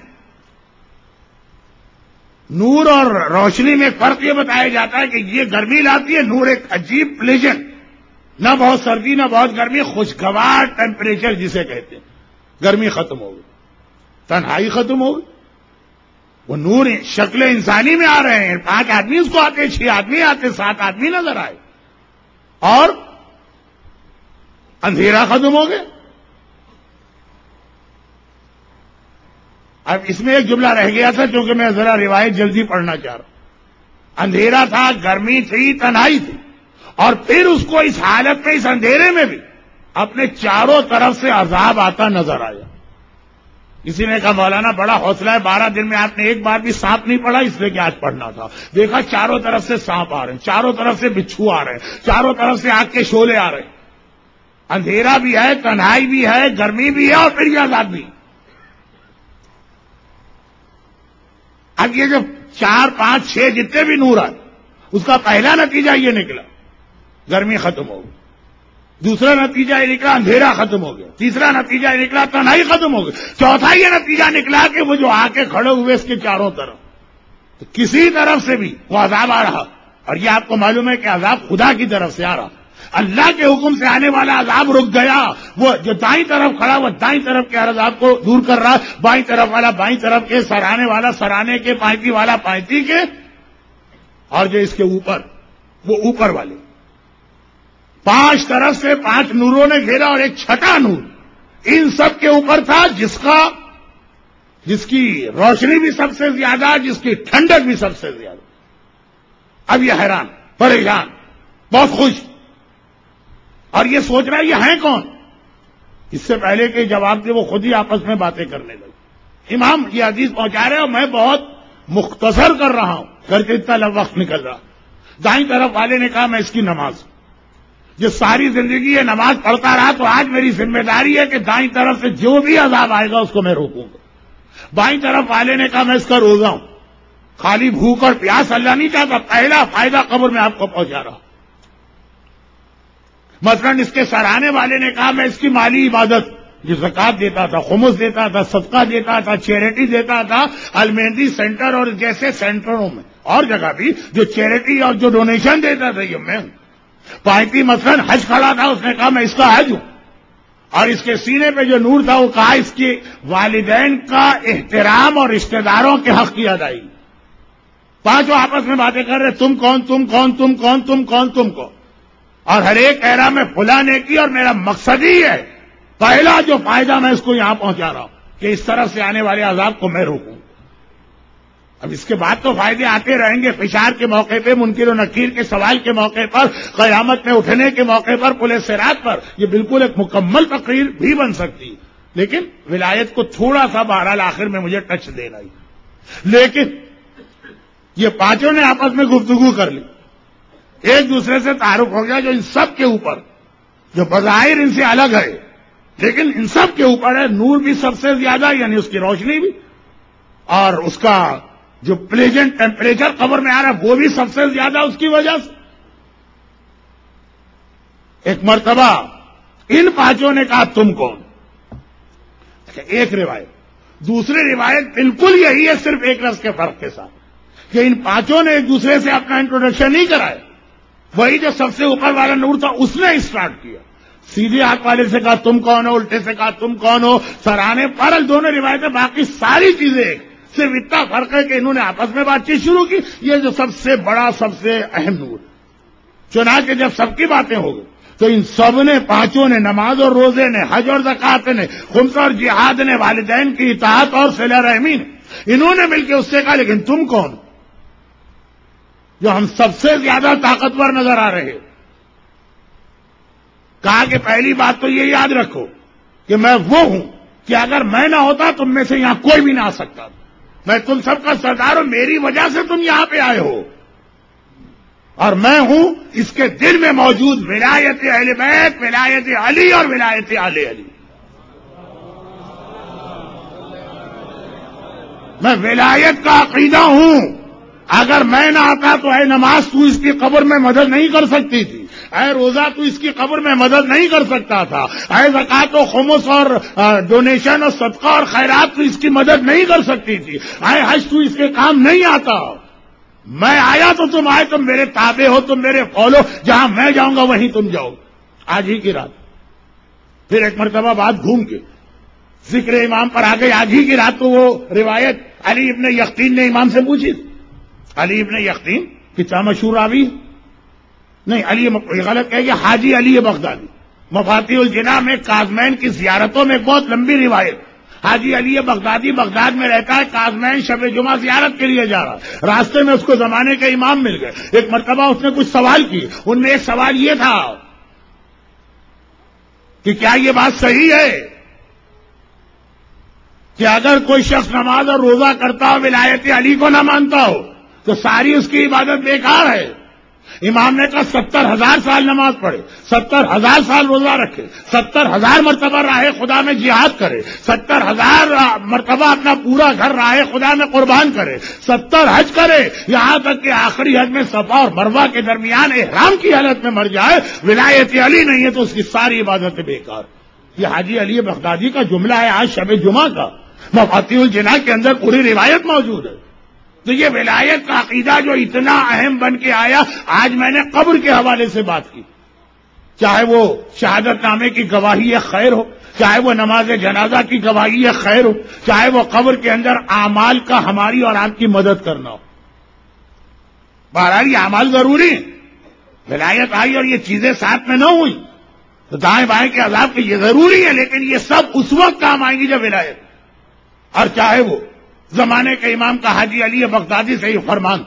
نور اور روشنی میں فرق یہ بتایا جاتا ہے کہ یہ گرمی لاتی ہے، نور ایک عجیب پلیجنٹ، نہ بہت سردی نہ بہت گرمی، خوشگوار ٹیمپریچر جسے کہتے ہیں. گرمی ختم ہو گئی، تنہائی ختم ہو گئی. وہ نور شکل انسانی میں آ رہے ہیں، پانچ آدمی اس کو آتے، چھ آدمی آتے، سات آدمی نظر آئے، اور اندھیرا ختم ہو گیا. اب اس میں ایک جملہ رہ گیا تھا کیونکہ میں ذرا روایت جلدی پڑھنا چاہ رہا ہوں. اندھیرا تھا، گرمی تھی، تنہائی تھی، اور پھر اس کو اس حالت میں، اس اندھیرے میں بھی اپنے چاروں طرف سے عذاب آتا نظر آیا. کسی نے کہا مولانا بڑا حوصلہ ہے، بارہ دن میں آپ نے ایک بار بھی سانپ نہیں پڑھا، اس لیے کہ آج پڑھنا تھا. دیکھا چاروں طرف سے سانپ آ رہے ہیں، چاروں طرف سے بچھو آ رہے ہیں، چاروں طرف سے آگ کے شعلے آ رہے ہیں. اندھیرا بھی ہے، تنہائی بھی ہے، گرمی بھی ہے، اور پھر یہ عذاب بھی. اب یہ جو چار پانچ چھ جتنے بھی نور آئے، اس کا پہلا نتیجہ یہ نکلا، گرمی ختم ہو گئی، دوسرا نتیجہ یہ نکلا اندھیرا ختم ہو گیا، تیسرا نتیجہ یہ نکلا تنہائی ختم ہو گئی، چوتھا یہ نتیجہ نکلا کہ وہ جو آ کے کھڑے ہوئے اس کے چاروں طرف، تو کسی طرف سے بھی وہ عذاب آ رہا، اور یہ آپ کو معلوم ہے کہ عذاب خدا کی طرف سے آ رہا، اللہ کے حکم سے آنے والا عذاب رک گیا، وہ جو دائیں طرف کھڑا وہ دائیں طرف کے ہر عذاب کو دور کر رہا، بائیں طرف والا بائیں طرف کے، سرانے والا سرانے کے، پائتی والا پائتی کے، اور جو اس کے اوپر وہ اوپر والے، پانچ طرف سے پانچ نوروں نے گھیرا، اور ایک چھٹا نور ان سب کے اوپر تھا، جس کا جس کی روشنی بھی سب سے زیادہ، جس کی ٹھنڈک بھی سب سے زیادہ۔ اب یہ حیران، پریشان، بہت خوش، اور یہ سوچ رہا ہے یہ ہیں کون؟ اس سے پہلے کہ جواب دے وہ خود ہی آپس میں باتیں کرنے لگے۔ امام یہ حدیث پہنچا رہے اور میں بہت مختصر کر رہا ہوں، گھر کے اتنا وقت نکل رہا۔ دائیں طرف والے نے کہا میں اس کی نماز، جو ساری زندگی یہ نماز پڑھتا رہا، تو آج میری ذمہ داری ہے کہ دائیں طرف سے جو بھی عذاب آئے گا اس کو میں روکوں گا۔ بائیں طرف والے نے کہا میں اس کا روزہ ہوں، خالی بھوک اور پیاس اللہ نہیں چاہتا، پہلا فائدہ قبر میں آپ کو پہنچا رہا۔ مثلاً اس کے سرانے والے نے کہا میں اس کی مالی عبادت، جو زکات دیتا تھا، خمس دیتا تھا، صدقہ دیتا تھا، چیریٹی دیتا تھا، المہندی سینٹر اور جیسے سینٹروں میں اور جگہ بھی جو چیریٹی اور جو ڈونیشن دیتا تھا یہ میں ہوں۔ پائتی مثلاً حج کھڑا تھا، اس نے کہا میں اس کا حج ہوں، اور اس کے سینے پہ جو نور تھا وہ کہا اس کے والدین کا احترام اور رشتہ داروں کے حق کی ادائیگی۔ پانچوں آپس میں باتیں کر رہے، تم کون تم کون تم کون تم کون تم کون، اور ہر ایک کہہ رہا میں فلاں نے کی، اور میرا مقصد ہی ہے پہلا جو فائدہ میں اس کو یہاں پہنچا رہا ہوں کہ اس طرف سے آنے والے عذاب کو میں روکوں۔ اب اس کے بعد تو فائدے آتے رہیں گے، فشار کے موقع پہ، منکر و نکیر کے سوال کے موقع پر، قیامت میں اٹھنے کے موقع پر، پل صراط پر، یہ بالکل ایک مکمل تقریر بھی بن سکتی ہے، لیکن ولایت کو تھوڑا سا بہرحال آخر میں مجھے ٹچ دینا ہی۔ لیکن یہ پانچوں نے آپس میں گفتگو کر لی، ایک دوسرے سے تعارف ہو گیا، جو ان سب کے اوپر، جو بظاہر ان سے الگ ہے لیکن ان سب کے اوپر ہے، نور بھی سب سے زیادہ، یعنی اس کی روشنی بھی، اور اس کا جو پلیجنٹ ٹیمپریچر قبر میں آ رہا ہے وہ بھی سب سے زیادہ اس کی وجہ سے۔ ایک مرتبہ ان پانچوں نے کہا تم کون؟ ایک روایت، دوسری روایت بالکل یہی ہے، صرف ایک لفظ کے فرق کے ساتھ، کہ ان پانچوں نے ایک دوسرے سے اپنا انٹروڈکشن نہیں کرایا، وہی جو سب سے اوپر والا نور تھا اس نے اسٹارٹ کیا، سیدھے ہاتھ والے سے کہا تم کون ہو، الٹے سے کہا تم کون ہو، سرانے پر دونوں روایتیں، باقی ساری چیزیں ایک، صرف اتنا فرق ہے کہ انہوں نے آپس میں بات چیت شروع کی، یہ جو سب سے بڑا سب سے اہم نور۔ چنانچہ جب سب کی باتیں ہو گئی تو ان سب نے، پانچوں نے، نماز اور روزے نے، حج اور زکات نے، خمس اور جہاد نے، والدین کی اطاعت اور صلہ رحمی نے، انہوں نے مل کے اس سے کہا لیکن تم کون جو ہم سب سے زیادہ طاقتور نظر آ رہے؟ کہا کہ پہلی بات تو یہ یاد رکھو کہ میں وہ ہوں کہ اگر میں نہ ہوتا تم میں سے یہاں کوئی بھی نہ آ سکتا، میں تم سب کا سردار ہوں، میری وجہ سے تم یہاں پہ آئے ہو، اور میں ہوں اس کے دل میں موجود ولایت اہل بیت، ولایت علی اور ولایت آل علی۔ میں ولایت کا عقیدہ ہوں، اگر میں نہ آتا تو اے نماز تو اس کی قبر میں مدد نہیں کر سکتی تھی، اے روزہ تو اس کی قبر میں مدد نہیں کر سکتا تھا، اے زکات و خمس اور ڈونیشن اور صدقہ اور خیرات تو اس کی مدد نہیں کر سکتی تھی، اے حج تو اس کے کام نہیں آتا، میں آیا تو تم آئے، تم میرے تابع ہو، تم میرے فالو، جہاں میں جاؤں گا وہیں تم جاؤ۔ آج ہی کی رات پھر ایک مرتبہ بات گھوم کے ذکر امام پر آ گئی، آج ہی کی رات تو وہ روایت علی ابن یقطین نے امام سے پوچھی، علی ابن یقطین کتنا مشہور راوی، نہیں علی غلط کہہ گیا، حاجی علی بغدادی، مفاتیح الجناح میں کاظمین کی زیارتوں میں ایک بہت لمبی روایت، حاجی علی بغدادی بغداد میں رہتا ہے، کاظمین شب جمعہ زیارت کے لیے جا رہا، راستے میں اس کو زمانے کے امام مل گئے، ایک مرتبہ اس نے کچھ سوال کی، ان میں ایک سوال یہ تھا کہ کیا یہ بات صحیح ہے کہ اگر کوئی شخص نماز اور روزہ کرتا ہو ولایت علی کو نہ مانتا ہو تو ساری اس کی عبادت بیکار ہے، امام نے کہا ستر ہزار سال نماز پڑھے، ستر ہزار سال روزہ رکھے، ستر ہزار مرتبہ راہ خدا میں جہاد کرے، ستر ہزار مرتبہ اپنا پورا گھر راہ خدا میں قربان کرے، ستر حج کرے، یہاں تک کہ آخری حج میں صفا اور مروہ کے درمیان احرام کی حالت میں مر جائے، ولایت علی نہیں ہے تو اس کی ساری عبادتیں بیکار۔ یہ حاجی علی بغدادی کا جملہ ہے آج شب جمعہ کا، مفاتیح الجنان کے اندر پوری روایت موجود ہے۔ تو یہ ولایت کا عقیدہ جو اتنا اہم بن کے آیا، آج میں نے قبر کے حوالے سے بات کی، چاہے وہ شہادت نامے کی گواہی خیر ہو، چاہے وہ نماز جنازہ کی گواہی خیر ہو، چاہے وہ قبر کے اندر اعمال کا ہماری اور آپ کی مدد کرنا ہو۔ بہرحال یہ اعمال ضروری ہیں، ولایت آئی اور یہ چیزیں ساتھ میں نہ ہوئی تو دائیں بائیں کے عذاب کے یہ ضروری ہے، لیکن یہ سب اس وقت کام آئیں گی جب ولایت، اور چاہے وہ زمانے کے امام کا حاجی علی بغدادی سے یہ فرمان۔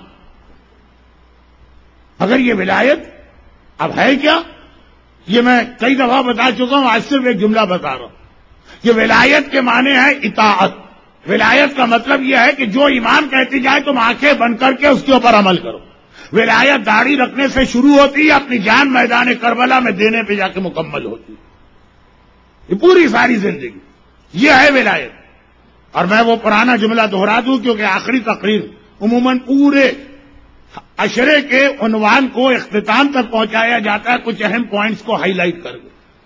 اگر یہ ولایت اب ہے کیا، یہ میں کئی دفعہ بتا چکا ہوں، آج صرف ایک جملہ بتا رہا ہوں کہ ولایت کے معنی ہے اطاعت۔ ولایت کا مطلب یہ ہے کہ جو امام کہتی جائے تم آنکھیں بند کر کے اس کے اوپر عمل کرو۔ ولایت داڑھی رکھنے سے شروع ہوتی ہے، اپنی جان میدان کربلا میں دینے پہ جا کے مکمل ہوتی ہے، یہ پوری ساری زندگی یہ ہے ولایت۔ اور میں وہ پرانا جملہ دہرا دوں کیونکہ آخری تقریر عموماً پورے عشرے کے عنوان کو اختتام تک پہنچایا جاتا ہے کچھ اہم پوائنٹس کو ہائی لائٹ کر کے۔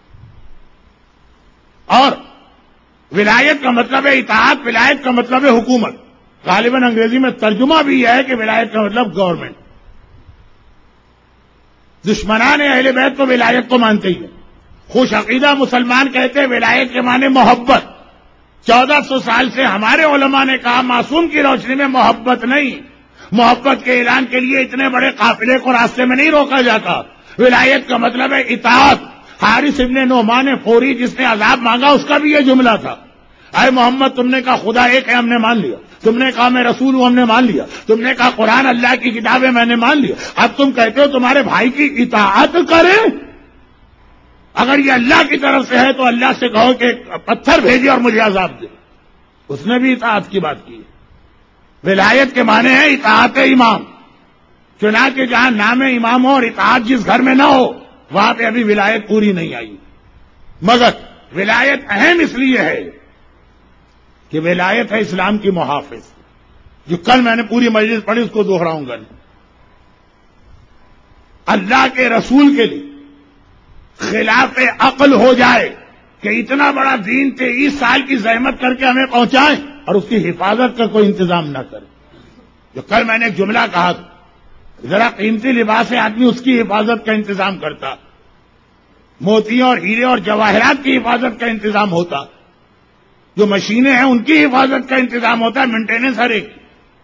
اور ولایت کا مطلب ہے اطاعت، ولایت کا مطلب ہے حکومت۔ غالباً انگریزی میں ترجمہ بھی یہ ہے کہ ولایت کا مطلب گورنمنٹ۔ دشمنان اہل بیت تو ولایت کو مانتے ہی ہیں، خوش عقیدہ مسلمان کہتے ہیں ولایت کے معنی محبت۔ چودہ سو سال سے ہمارے علماء نے کہا معصوم کی روشنی میں محبت نہیں، محبت کے اعلان کے لیے اتنے بڑے قافلے کو راستے میں نہیں روکا جاتا۔ ولایت کا مطلب ہے اطاعت۔ حارث ابن نعمان فوری جس نے عذاب مانگا اس کا بھی یہ جملہ تھا، اے محمد تم نے کہا خدا ایک ہے ہم نے مان لیا، تم نے کہا میں رسول ہوں ہم نے مان لیا، تم نے کہا قرآن اللہ کی کتاب ہے میں نے مان لیا، اب تم کہتے ہو تمہارے بھائی کی اطاعت کرے؟ اگر یہ اللہ کی طرف سے ہے تو اللہ سے کہو کہ پتھر بھیجے اور مجھے عذاب دے۔ اس نے بھی اطاعت کی بات کی۔ ولایت کے معنی ہے اطاعت امام۔ چنانچہ جہاں نام امام ہو اور اطاعت جس گھر میں نہ ہو وہاں پہ ابھی ولایت پوری نہیں آئی۔ مگر ولایت اہم اس لیے ہے کہ ولایت ہے اسلام کی محافظ، جو کل میں نے پوری مجلس پڑھی اس کو دوہراؤں گا۔ اللہ کے رسول کے لیے خلاف عقل ہو جائے کہ اتنا بڑا دین تیئیس سال کی زحمت کر کے ہمیں پہنچائیں اور اس کی حفاظت کا کوئی انتظام نہ کرے۔ جو کل میں نے ایک جملہ کہا تھا، ذرا قیمتی لباس ہے آدمی اس کی حفاظت کا انتظام کرتا، موتیوں اور ہیرے اور جواہرات کی حفاظت کا انتظام ہوتا، جو مشینیں ہیں ان کی حفاظت کا انتظام ہوتا ہے، مینٹیننس ہر ایک،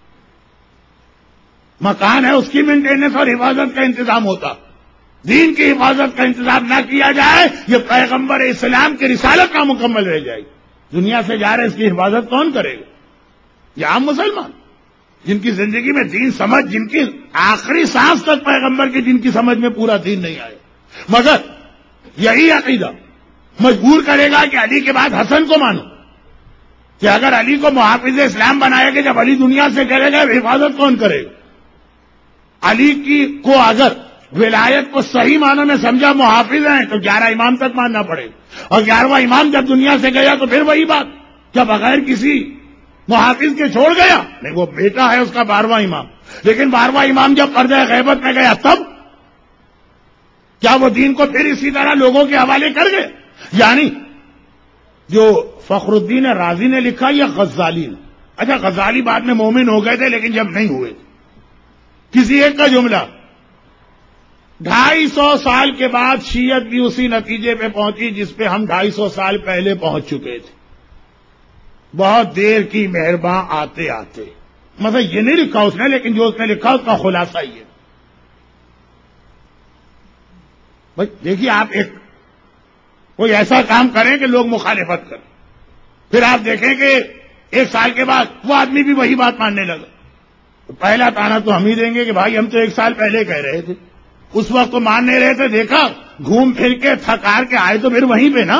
مکان ہے اس کی مینٹیننس اور حفاظت کا انتظام ہوتا۔ دین کی حفاظت کا انتظام نہ کیا جائے یہ پیغمبر اسلام کی رسالت کا مکمل رہ جائے گی۔ دنیا سے جا رہے اس کی حفاظت کون کرے گا؟ یہ عام مسلمان جن کی زندگی میں دین سمجھ، جن کی آخری سانس تک پیغمبر کی دین کی سمجھ میں پورا دین نہیں آیا، مگر یہی عقیدہ مجبور کرے گا کہ علی کے بعد حسن کو مانو، کہ اگر علی کو محافظ اسلام بنایا کہ جب علی دنیا سے کرے گا حفاظت کون کرے گا؟ علی کی کو اگر ولایت کو صحیح معنوں میں سمجھا محافظ ہیں تو گیارہ امام تک ماننا پڑے گا، اور گیارہواں امام جب دنیا سے گیا تو پھر وہی بات، جب بغیر کسی محافظ کے چھوڑ گیا، نہیں وہ بیٹا ہے اس کا بارہواں امام، لیکن بارہواں امام جب پردہ غیبت میں گیا تب کیا وہ دین کو پھر اسی طرح لوگوں کے حوالے کر گئے؟ یعنی جو فخر الدین رازی نے لکھا یا غزالی نے، اچھا غزالی بعد میں مومن ہو گئے تھے لیکن جب نہیں ہوئے، کسی ایک کا جملہ، ڈھائی سو سال کے بعد شیعت بھی اسی نتیجے پہ پہنچی جس پہ ہم ڈھائی سو سال پہلے پہنچ چکے تھے، بہت دیر کی مہرباں آتے آتے۔ مطلب یہ نہیں لکھا اس نے، لیکن جو اس نے لکھا اس کا خلاصہ یہ۔ بھائی دیکھیے آپ ایک کوئی ایسا کام کریں کہ لوگ مخالفت کریں، پھر آپ دیکھیں کہ ایک سال کے بعد وہ آدمی بھی وہی بات ماننے لگا، تو پہلا تانا تو ہم ہی دیں گے کہ بھائی ہم تو ایک سال پہلے کہہ رہے تھے، اس وقت تو مان نہیں رہے تھے، دیکھا گھوم پھر کے تھکار کے آئے تو پھر وہیں پہ نا۔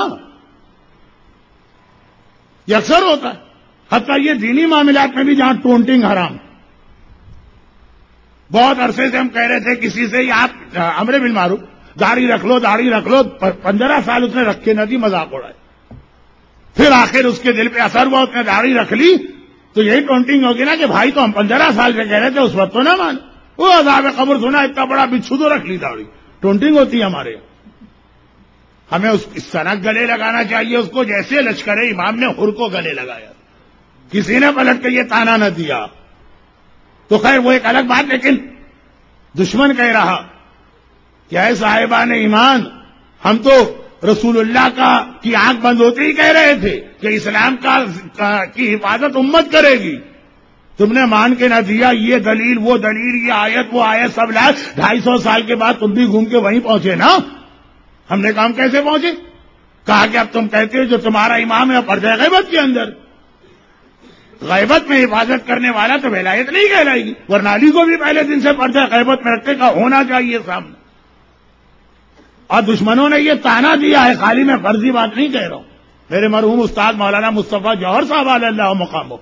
یہ اکثر ہوتا ہے، حتیٰ یہ دینی معاملات میں بھی جہاں ٹونٹنگ حرام، بہت عرصے سے ہم کہہ رہے تھے کسی سے آپ امر بالمعروف داڑھی رکھ لو داڑھی رکھ لو، پندرہ سال اس نے رکھے نہ دی، مذاق اڑائے. پھر آخر اس کے دل پہ اثر ہوا، اس نے داڑھی رکھ لی تو یہی ٹونٹنگ ہوگی نا کہ بھائی تو ہم پندرہ سال سے کہہ رہے تھے، اس وقت تو نہ مان. وہ عذاب قبر سنا، اتنا بڑا بچھو تو رکھ لی داڑھی. ٹونٹنگ ہوتی ہے ہمارے یہاں. ہمیں اس طرح گلے لگانا چاہیے اس کو جیسے لشکر امام نے حر کو گلے لگایا. کسی نے پلٹ کے یہ تانا نہ دیا تو خیر وہ ایک الگ بات. لیکن دشمن کہہ رہا کہ اے صاحبان ایمان، ہم تو رسول اللہ کا کی آنکھ بند ہوتے ہی کہہ رہے تھے کہ اسلام کا کی حفاظت امت کرے گی. تم نے مان کے نہ دیا، یہ دلیل وہ دلیل، یہ آیت وہ آیت سب لائے. ڈھائی سو سال کے بعد تم بھی گھوم کے وہیں پہنچے نا. ہم نے کہا ہم کیسے پہنچے؟ کہا کہ اب تم کہتے ہو جو تمہارا امام ہے پردہ غیبت کے اندر. غیبت میں حفاظت کرنے والا تو ولایت نہیں کہلائے گی، ورنہ علی کو بھی پہلے دن سے پردہ غیبت میں رکھنے کا ہونا چاہیے سامنے. اور دشمنوں نے یہ تانا دیا ہے، خالی میں فرضی بات نہیں کہہ رہا ہوں. میرے مرحوم استاد مولانا مصطفیٰ جوہر صاحب علیہ اللہ مقام،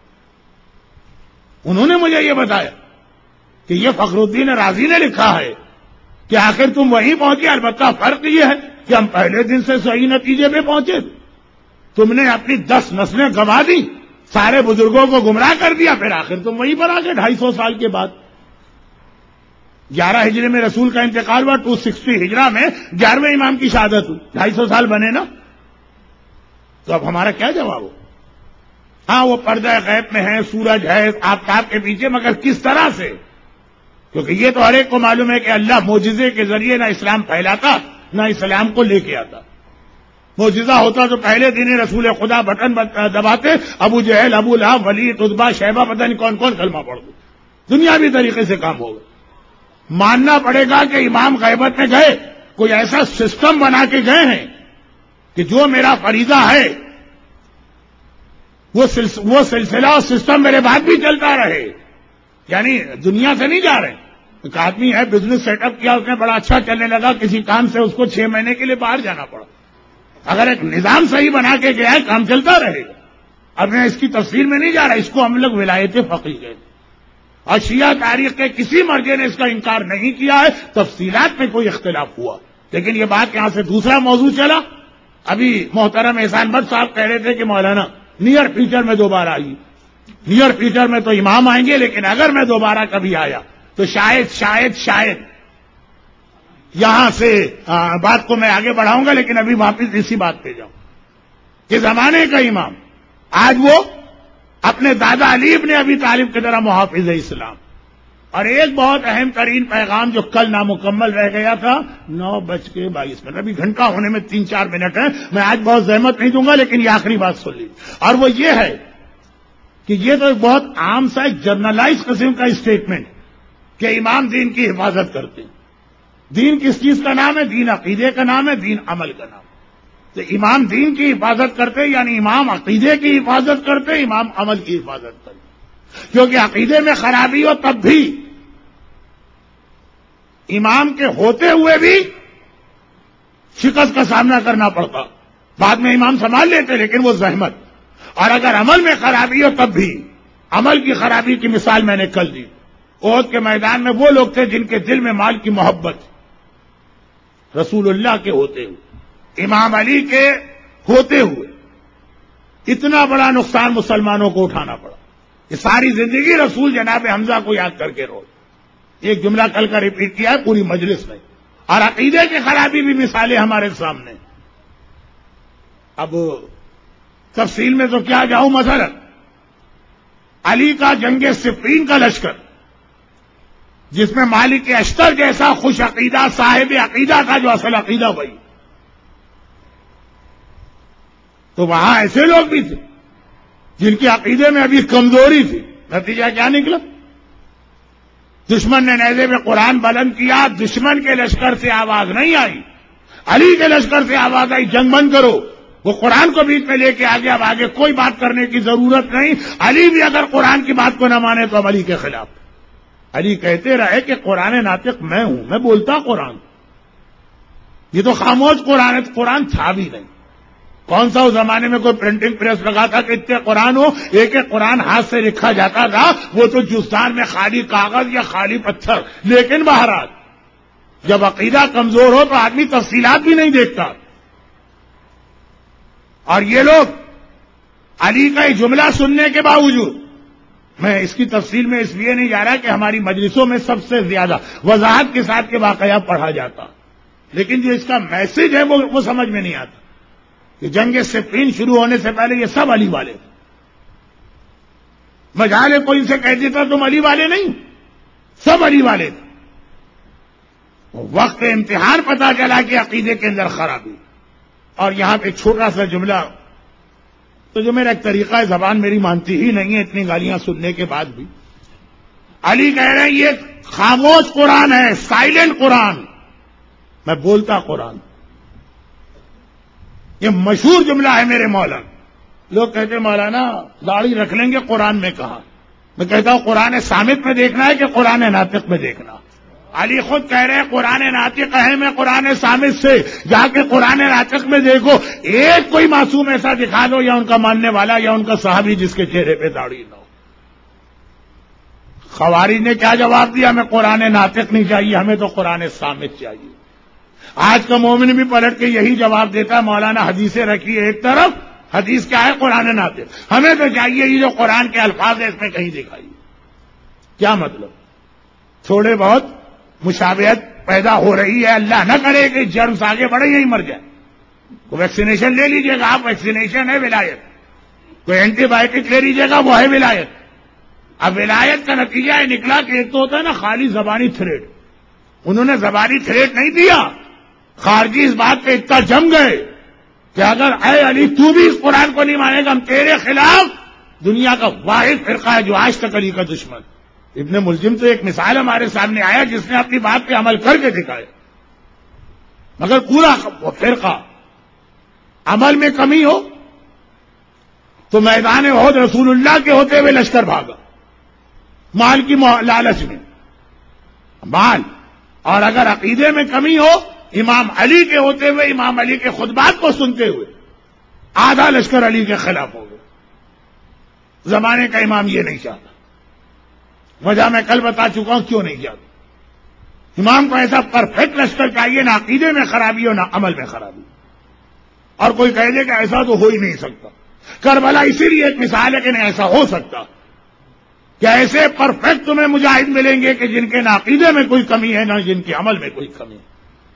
انہوں نے مجھے یہ بتایا کہ یہ فخر الدین رازی نے لکھا ہے کہ آخر تم وہیں پہنچے. البتہ فرق یہ ہے کہ ہم پہلے دن سے صحیح نتیجے پہ پہنچے. تم نے اپنی دس نسلیں گنوا دی، سارے بزرگوں کو گمراہ کر دیا، پھر آخر تم وہیں پر آ گئے ڈھائی سو سال کے بعد. گیارہ ہجرے میں رسول کا انتقال ہوا، ٹو سکسٹی ہجرہ میں گیارہویں امام کی شہادت ہوئی، ڈھائی سو سال بنے نا. تو اب ہمارا کیا جواب ہو؟ ہاں وہ پردہ غیب میں ہے، سورج ہے آفتاب کے پیچھے، مگر کس طرح سے؟ کیونکہ یہ تو ہر ایک کو معلوم ہے کہ اللہ معجزے کے ذریعے نہ اسلام پھیلاتا نہ اسلام کو لے کے آتا. معجزہ ہوتا تو پہلے دن رسول خدا بٹن دباتے، ابو جہل ابو لہب ولید عتبہ شیبہ پتہ نہیں کون کون کلمہ پڑھ دو. دنیاوی طریقے سے کام ہوگا. ماننا پڑے گا کہ امام غیبت میں گئے، کوئی ایسا سسٹم بنا کے گئے ہیں کہ جو میرا فریضہ ہے وہ سلسلہ اور سسٹم میرے بعد بھی چلتا رہے. یعنی دنیا سے نہیں جا رہے. ایک آدمی ہے بزنس سیٹ اپ کیا، اس نے بڑا اچھا چلنے لگا، کسی کام سے اس کو چھ مہینے کے لیے باہر جانا پڑا. اگر ایک نظام صحیح بنا کے گیا ہے کام چلتا رہے گا. اب میں اس کی تفصیل میں نہیں جا رہا، اس کو ہم لوگ ولایت فقیہ کہتے ہیں. اور شیعہ تاریخ کے کسی مرجع نے اس کا انکار نہیں کیا ہے. تفصیلات میں کوئی اختلاف ہوا، لیکن یہ بات یہاں سے دوسرا موضوع چلا. ابھی محترم احسان بٹ صاحب کہہ رہے تھے کہ مولانا نیئر فیوچر میں دوبارہ آئی. نیئر فیوچر میں تو امام آئیں گے، لیکن اگر میں دوبارہ کبھی آیا تو شاید شاید شاید یہاں سے بات کو میں آگے بڑھاؤں گا، لیکن ابھی واپس اسی بات پہ جاؤں کہ زمانے کا امام آج وہ اپنے دادا علی ابن ابی طالب کی طرح محافظ اسلام. اور ایک بہت اہم ترین پیغام جو کل نامکمل رہ گیا تھا، نو بج کے بائیس منٹ ابھی گھنٹہ ہونے میں تین چار منٹ ہیں، میں آج بہت زحمت نہیں دوں گا، لیکن یہ آخری بات سن لیجیے. اور وہ یہ ہے کہ یہ تو ایک بہت عام سا ایک جرنلائز قسم کا اسٹیٹمنٹ کہ امام دین کی حفاظت کرتے ہیں. دین کس چیز کا نام ہے؟ دین عقیدے کا نام ہے، دین عمل کا نام. تو امام دین کی حفاظت کرتے یعنی امام عقیدے کی حفاظت کرتے، امام عمل کی حفاظت کرتے. کیونکہ عقیدے میں خرابی ہو تب بھی امام کے ہوتے ہوئے بھی شکست کا سامنا کرنا پڑتا. بعد میں امام سنبھال لیتے، لیکن وہ زحمت. اور اگر عمل میں خرابی ہو تب بھی. عمل کی خرابی کی مثال میں نے کل دی. احد کے میدان میں وہ لوگ تھے جن کے دل میں مال کی محبت، رسول اللہ کے ہوتے ہوئے، امام علی کے ہوتے ہوئے اتنا بڑا نقصان مسلمانوں کو اٹھانا پڑا. یہ ساری زندگی رسول جناب حمزہ کو یاد کر کے رو. ایک جملہ کل کا ریپیٹ کیا ہے پوری مجلس میں. اور عقیدے کی خرابی بھی مثالیں ہمارے سامنے. اب تفصیل میں تو کیا جاؤں. مثلا علی کا جنگ صفین کا لشکر جس میں مالک اشتر جیسا خوش عقیدہ صاحب عقیدہ تھا، جو اصل عقیدہ وہی، تو وہاں ایسے لوگ بھی تھے جن کے عقیدے میں ابھی کمزوری تھی. نتیجہ کیا نکلا؟ دشمن نے نیزے میں قرآن بلند کیا، دشمن کے لشکر سے آواز نہیں آئی، علی کے لشکر سے آواز آئی جنگ بند کرو. وہ قرآن کو بیچ میں لے کے آگے، اب آگے کوئی بات کرنے کی ضرورت نہیں. علی بھی اگر قرآن کی بات کو نہ مانے تو اب علی کے خلاف. علی کہتے رہے کہ قرآن ناطق میں ہوں، میں بولتا قرآن. یہ تو خاموش قرآن ہے، قرآن تھا بھی نہیں. کون سا اس زمانے میں کوئی پرنٹنگ پریس لگا تھا کہ اتنے قرآن ہو؟ ایک ایک قرآن ہاتھ سے لکھا جاتا تھا، وہ تو جزدان میں خالی کاغذ یا خالی پتھر. لیکن بہرحال جب عقیدہ کمزور ہو تو آدمی تفصیلات بھی نہیں دیکھتا. اور یہ لوگ علی کا یہ جملہ سننے کے باوجود، میں اس کی تفصیل میں اس لیے نہیں جا رہا کہ ہماری مجلسوں میں سب سے زیادہ وضاحت کے ساتھ کے واقعات پڑھا جاتا، لیکن جو اس کا میسج ہے وہ وہ سمجھ میں نہیں آتا کہ جنگ صفین شروع ہونے سے پہلے یہ سب علی والے تھے. مجالے کوئی ان سے کہہ دیتا تم علی والے نہیں، سب علی والے تھے. وقت امتحان پتا چلا کہ عقیدے کے اندر خرابی. اور یہاں پہ ایک چھوٹا سا جملہ، تو جو میرا ایک طریقہ ہے، زبان میری مانتی ہی نہیں ہے اتنی گالیاں سننے کے بعد بھی. علی کہہ رہے ہیں یہ خاموش قرآن ہے، سائلنٹ قرآن، میں بولتا قرآن. یہ مشہور جملہ ہے میرے مولانا. لوگ کہتے ہیں مولانا داڑھی رکھ لیں گے قرآن میں کہا. میں کہتا ہوں قرآن صامت میں دیکھنا ہے کہ قرآن ناطق میں دیکھنا. علی خود کہہ رہے ہیں قرآن ناطق ہے، میں قرآن صامت سے جا کے قرآن ناطق میں دیکھو، ایک کوئی معصوم ایسا دکھا دو یا ان کا ماننے والا یا ان کا صحابی جس کے چہرے پہ داڑھی نہ ہو. خوارج نے کیا جواب دیا؟ ہمیں قرآن ناطق نہیں چاہیے، ہمیں تو قرآن صامت چاہیے. آج کا مومن بھی پلٹ کے یہی جواب دیتا ہے، مولانا حدیثیں رکھیے ایک طرف، حدیث کیا ہے؟ قرآن ناطق. ہمیں تو چاہیے یہ جو قرآن کے الفاظ ہیں اس میں کہیں دکھائیے. کیا مطلب؟ تھوڑے بہت مشابہت پیدا ہو رہی ہے، اللہ نہ کرے کہ جرم آگے بڑھے یہی مر جائے. کوئی ویکسینیشن لے لیجئے گا آپ، ویکسینیشن ہے ولایت. کوئی اینٹی بایوٹک لے لیجئے گا، وہ ہے ولایت. اب ولایت کا نتیجہ یہ نکلا کہ ایک تو ہوتا ہے نا خالی زبانی تھریٹ. انہوں نے زبانی تھریٹ نہیں دیا، خارجی اس بات پہ اتنا جم گئے کہ اگر اے علی تو بھی اس قرآن کو نہیں مانے گا ہم تیرے خلاف. دنیا کا واحد فرقہ ہے جو آج تک علی کا دشمن. ابن ملجم تو ایک مثال ہمارے سامنے آیا جس نے اپنی بات پہ عمل کر کے دکھایا، مگر پورا فرقہ عمل میں کمی ہو تو میدان احد رسول اللہ کے ہوتے ہوئے لشکر بھاگا مال کی لالچ میں مال. اور اگر عقیدے میں کمی ہو، امام علی کے ہوتے ہوئے امام علی کے خطبات کو سنتے ہوئے آدھا لشکر علی کے خلاف ہو گئے. زمانے کا امام یہ نہیں چاہتا. وجہ میں کل بتا چکا ہوں کیوں نہیں چاہتا. امام کو ایسا پرفیکٹ لشکر چاہیے، نہ عقیدے میں خرابی ہو نہ عمل میں خرابی. اور کوئی کہہ دے کہ ایسا تو ہو ہی نہیں سکتا. کربلا اسی لیے ایک مثال ہے کہ نہیں ایسا ہو سکتا کہ ایسے پرفیکٹ تمہیں مجاہد ملیں گے کہ جن کے نہ عقیدے میں کوئی کمی ہے نہ جن کے عمل میں کوئی کمی ہے.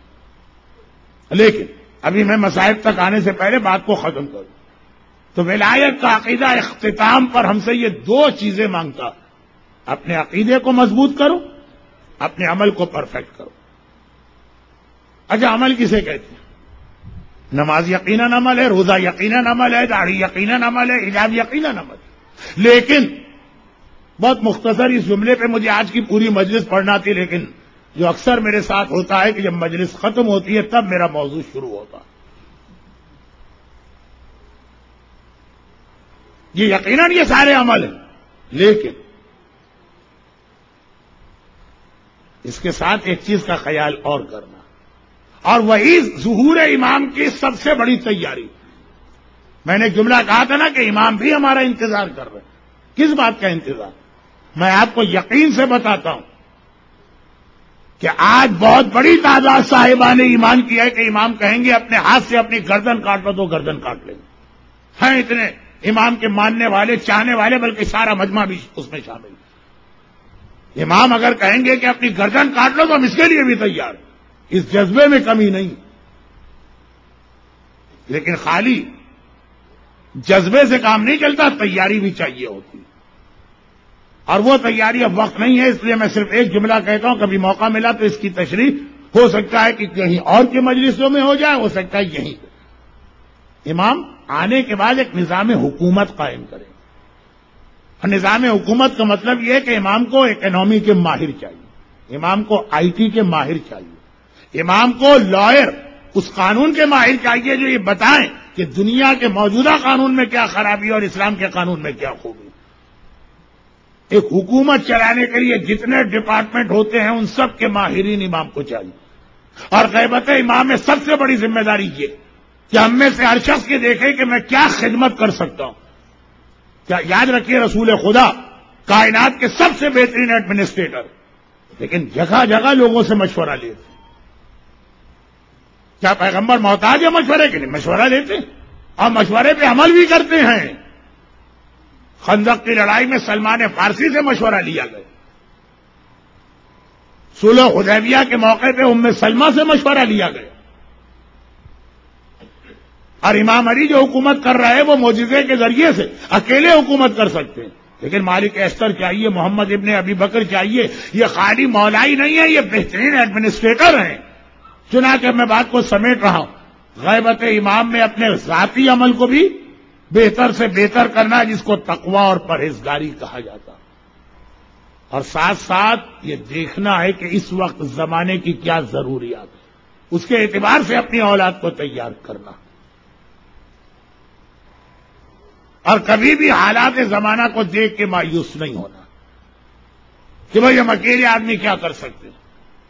لیکن ابھی میں مصائب تک آنے سے پہلے بات کو ختم کروں تو ولایت کا عقیدہ اختتام پر ہم سے یہ دو چیزیں مانگتا: اپنے عقیدے کو مضبوط کرو، اپنے عمل کو پرفیکٹ کرو. اچھا عمل کسے کہتے ہیں؟ نماز یقیناً عمل ہے، روزہ یقیناً عمل ہے، داڑھی یقیناً عمل ہے، حجاب یقیناً عمل ہے. لیکن بہت مختصر اس جملے پہ مجھے آج کی پوری مجلس پڑھنا تھی، لیکن جو اکثر میرے ساتھ ہوتا ہے کہ جب مجلس ختم ہوتی ہے تب میرا موضوع شروع ہوتا. یہ یقیناً یہ سارے عمل ہیں، لیکن اس کے ساتھ ایک چیز کا خیال اور کرنا، اور وہی ظہور امام کی سب سے بڑی تیاری. میں نے جملہ کہا تھا نا کہ امام بھی ہمارا انتظار کر رہے ہیں. کس بات کا انتظار؟ میں آپ کو یقین سے بتاتا ہوں کہ آج بہت بڑی تعداد صاحبان ایمان کی ہے کہ امام کہیں گے اپنے ہاتھ سے اپنی گردن کاٹ لو تو گردن کاٹ لیں گے. ہیں اتنے امام کے ماننے والے، چاہنے والے، بلکہ سارا مجمع بھی اس میں شامل ہے. امام اگر کہیں گے کہ اپنی گردن کاٹ لو تو ہم اس کے لیے بھی تیار. اس جذبے میں کمی نہیں، لیکن خالی جذبے سے کام نہیں چلتا، تیاری بھی چاہیے ہوتی. اور وہ تیاری اب وقت نہیں ہے، اس لیے میں صرف ایک جملہ کہتا ہوں. کبھی موقع ملا تو اس کی تشریح ہو سکتا ہے کہ کہیں اور کی مجلسوں میں ہو جائے، ہو سکتا ہے یہیں پہ. امام آنے کے بعد ایک نظام حکومت قائم کرے. اور نظام حکومت کا مطلب یہ ہے کہ امام کو اکنامی کے ماہر چاہیے، امام کو آئی ٹی کے ماہر چاہیے، امام کو لائر، اس قانون کے ماہر چاہیے جو یہ بتائیں کہ دنیا کے موجودہ قانون میں کیا خرابی اور اسلام کے قانون میں کیا خوبی. ایک حکومت چلانے کے لیے جتنے ڈپارٹمنٹ ہوتے ہیں ان سب کے ماہرین امام کو چاہیے. اور غیبت امام میں سب سے بڑی ذمہ داری یہ کہ ہم میں سے ہر شخص یہ دیکھے کہ میں کیا خدمت کر سکتا ہوں. کیا یاد رکھیے رسول خدا کائنات کے سب سے بہترین ایڈمنسٹریٹر، لیکن جگہ جگہ لوگوں سے مشورہ لیتے. کیا پیغمبر محتاج ہے مشورے کے لیے؟ مشورہ لیتے اور مشورے پہ عمل بھی کرتے ہیں. خندق کی لڑائی میں سلمان فارسی سے مشورہ لیا گیا. صلح حدیبیہ کے موقع پہ ام سلمہ سے مشورہ لیا گیا. اور امام علی جو حکومت کر رہا ہے وہ معجزے کے ذریعے سے اکیلے حکومت کر سکتے ہیں، لیکن مالک استر چاہیے، محمد ابن ابی بکر چاہیے. یہ خالی مولائی نہیں ہے، یہ بہترین ایڈمنسٹریٹر ہیں. چنانچہ میں بات کو سمیٹ رہا ہوں. غیبت امام میں اپنے ذاتی عمل کو بھی بہتر سے بہتر کرنا، جس کو تقوی اور پرہیزگاری کہا جاتا، اور ساتھ ساتھ یہ دیکھنا ہے کہ اس وقت زمانے کی کیا ضروریات ہے، اس کے اعتبار سے اپنی اولاد کو تیار کرنا، اور کبھی بھی حالات زمانہ کو دیکھ کے مایوس نہیں ہونا کہ بھائی ہم اکیلے آدمی کیا کر سکتے ہیں.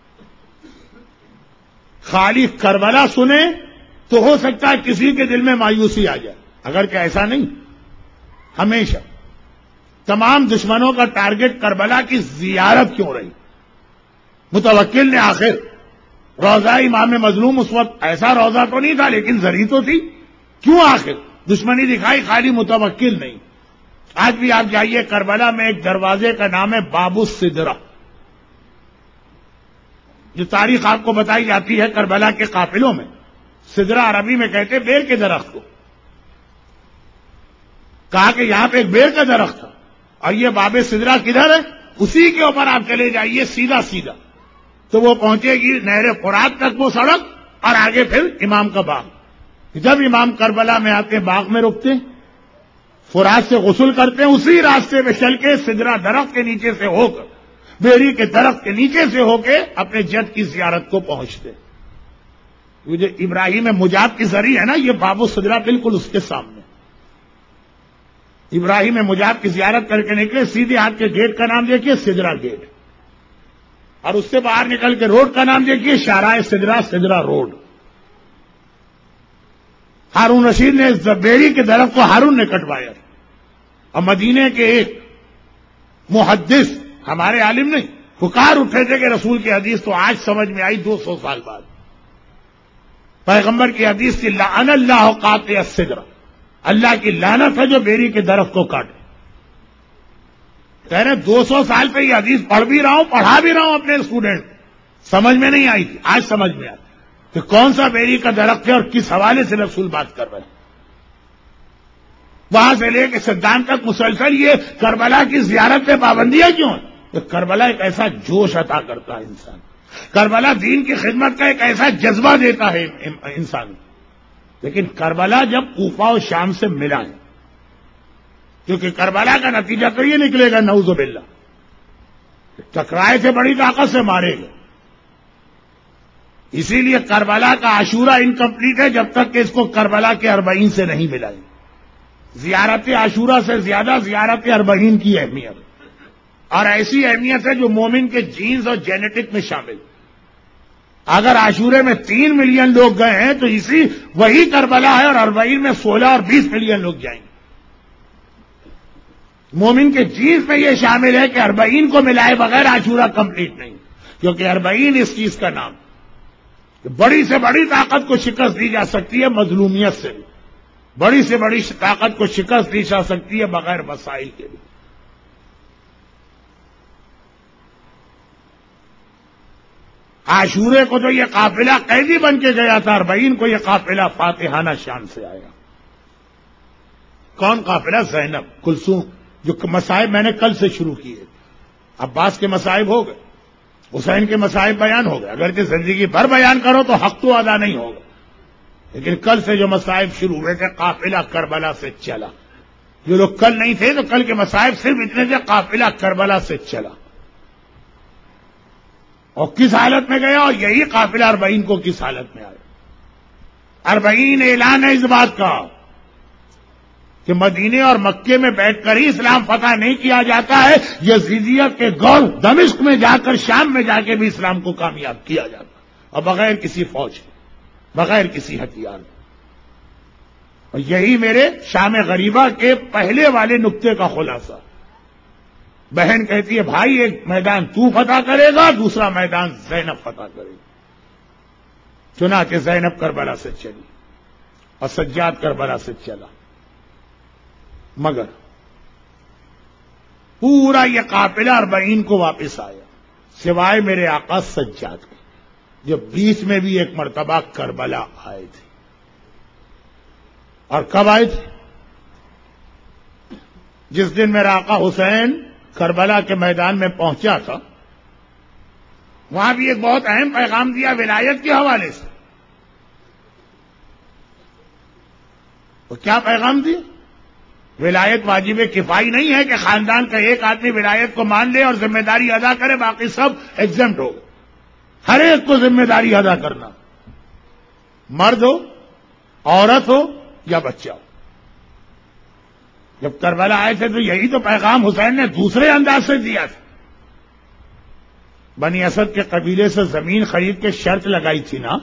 خالی کربلا سنیں تو ہو سکتا ہے کسی کے دل میں مایوسی آ جائے، اگر کہ ایسا نہیں. ہمیشہ تمام دشمنوں کا ٹارگٹ کربلا کی زیارت کیوں رہی؟ متوکل نے آخر روضہ امام مظلوم، اس وقت ایسا روضہ تو نہیں تھا لیکن زری تو تھی، کیوں آخر دشمنی دکھائی؟ خالی متوکل نہیں. آج بھی آپ جائیے کربلا میں ایک دروازے کا نام ہے باب السدرہ. جو تاریخ آپ کو بتائی جاتی ہے کربلا کے قافلوں میں، سدرہ عربی میں کہتے بیر کے درخت کو. کہا کہ یہاں پہ ایک بیر کا درخت تھا اور یہ باب سدرہ کدھر ہے؟ اسی کے اوپر آپ چلے جائیے سیدھا سیدھا تو وہ پہنچے گی نہر فرات تک وہ سڑک، اور آگے پھر امام کا باغ. جب امام کربلا میں آتے باغ میں رکتے، فرات سے غسل کرتے ہیں، اسی راستے پہ چل کے سدرہ درخت کے نیچے سے ہو کر، بیری کے درخت کے نیچے سے ہو کے اپنے جد کی زیارت کو پہنچتے. یہ جو ابراہیم مجاب کی زری ہے نا، یہ باب السدرہ بالکل اس کے سامنے. ابراہیم مجاب کی زیارت کر کے نکلے، سیدھے ہاتھ کے گیٹ کا نام دیکھیے سدرہ گیٹ، اور اس سے باہر نکل کے روڈ کا نام دیکھیے شاہراہ Sadra, Sadra road. Harun Rashid نے اس بیری کے درخت کو ہارون نے کٹوایا، اور مدینے کے ایک محدث، ہمارے عالم نہیں، پکار اٹھے تھے کہ رسول کی حدیث تو آج سمجھ میں آئی دو سو سال بعد. پیغمبر کی حدیث کی لعن اللہ قاطع السدرہ، اللہ کی لعنت ہے جو بیری کے درخت کو کاٹے. کہہ رہے دو سو سال پہ یہ حدیث پڑھ بھی رہا ہوں، پڑھا بھی رہا ہوں اپنے اسٹوڈنٹ، سمجھ میں نہیں آئی تھی، آج سمجھ میں آئی کہ کون سا بیری کا درخت ہے اور کس حوالے سے رسول بات کر رہے ہیں. وہاں سے لے کے صدام تک مسلسل یہ کربلا کی زیارت پہ پابندیاں کیوں ہیں؟ کہ کربلا ایک ایسا جوش عطا کرتا ہے انسان، کربلا دین کی خدمت کا ایک ایسا جذبہ دیتا ہے انسان. لیکن کربلا جب کوفہ و شام سے ملا ہے، کیونکہ کربلا کا نتیجہ تو یہ نکلے گا نعوذ باللہ، ٹکرائے سے بڑی طاقت سے مارے گا. اسی لیے کربلا کا عاشورہ انکمپلیٹ ہے جب تک کہ اس کو کربلا کے اربعین سے نہیں ملائے. زیارت عاشورہ سے زیادہ زیارت اربعین کی اہمیت، اور ایسی اہمیت ہے جو مومن کے جینز اور جینیٹک میں شامل. اگر عاشورے میں تین ملین لوگ گئے ہیں تو اسی وہی کربلا ہے، اور اربعین میں سولہ اور بیس ملین لوگ جائیں گے. مومن کے جینز میں یہ شامل ہے کہ اربعین کو ملائے بغیر عاشورہ کمپلیٹ نہیں، کیونکہ اربعین اس چیز کا نام. بڑی سے بڑی طاقت کو شکست دی جا سکتی ہے مظلومیت سے بھی، بڑی سے بڑی طاقت کو شکست دی جا سکتی ہے بغیر مسائل کے بھی. عاشورے کو تو یہ قافلہ قیدی بن کے گیا تھا، اربعین کو یہ قافلہ فاتحانہ شان سے آیا. کون قافلہ؟ زینب، کلثوم، جو مصائب میں نے کل سے شروع کیے. عباس کے مصائب ہو گئے، حسین کے مصائب بیان ہو گئے، اگرچہ زندگی بھر بیان کرو تو حق تو ادا نہیں ہوگا، لیکن کل سے جو مصائب شروع ہوئے تھے قافلہ کربلا سے چلا. جو لوگ کل نہیں تھے تو کل کے مصائب صرف اتنے تھے، قافلہ کربلا سے چلا. اور کس حالت میں گیا؟ اور یہی قافلہ اربعین کو کس حالت میں آیا؟ اربعین اعلان ہے اس بات کا کہ مدینے اور مکے میں بیٹھ کر ہی اسلام فتح نہیں کیا جاتا ہے، یزیدیت کے گور دمشق میں جا کر، شام میں جا کے بھی اسلام کو کامیاب کیا جاتا، اور بغیر کسی فوج کے، بغیر کسی ہتھیار کے. اور یہی میرے شام غریبہ کے پہلے والے نقطے کا خلاصہ. بہن کہتی ہے بھائی ایک میدان تو فتح کرے گا, دوسرا میدان زینب فتح کرے گی. چنانچہ زینب کربلا سے چلی اور سجاد کربلا سے چلا, مگر پورا یہ قافلہ اربعین کو واپس آیا سوائے میرے آقا سجاد کے, جو بیچ میں بھی ایک مرتبہ کربلا آئے تھے. اور کب آئے تھے؟ جس دن میرا آقا حسین کربلا کے میدان میں پہنچا تھا, وہاں بھی ایک بہت اہم پیغام دیا ولایت کے حوالے سے. وہ کیا پیغام دیا؟ ولایت واجب کفائی نہیں ہے کہ خاندان کا ایک آدمی ولایت کو مان لے اور ذمہ داری ادا کرے, باقی سب ایگزمپٹ ہو. ہر ایک کو ذمہ داری ادا کرنا, مرد ہو, عورت ہو یا بچہ ہو. جب کربلا آئے تھے تو یہی تو پیغام حسین نے دوسرے انداز سے دیا تھا. بنی اسد کے قبیلے سے زمین خرید کے شرط لگائی تھی نا,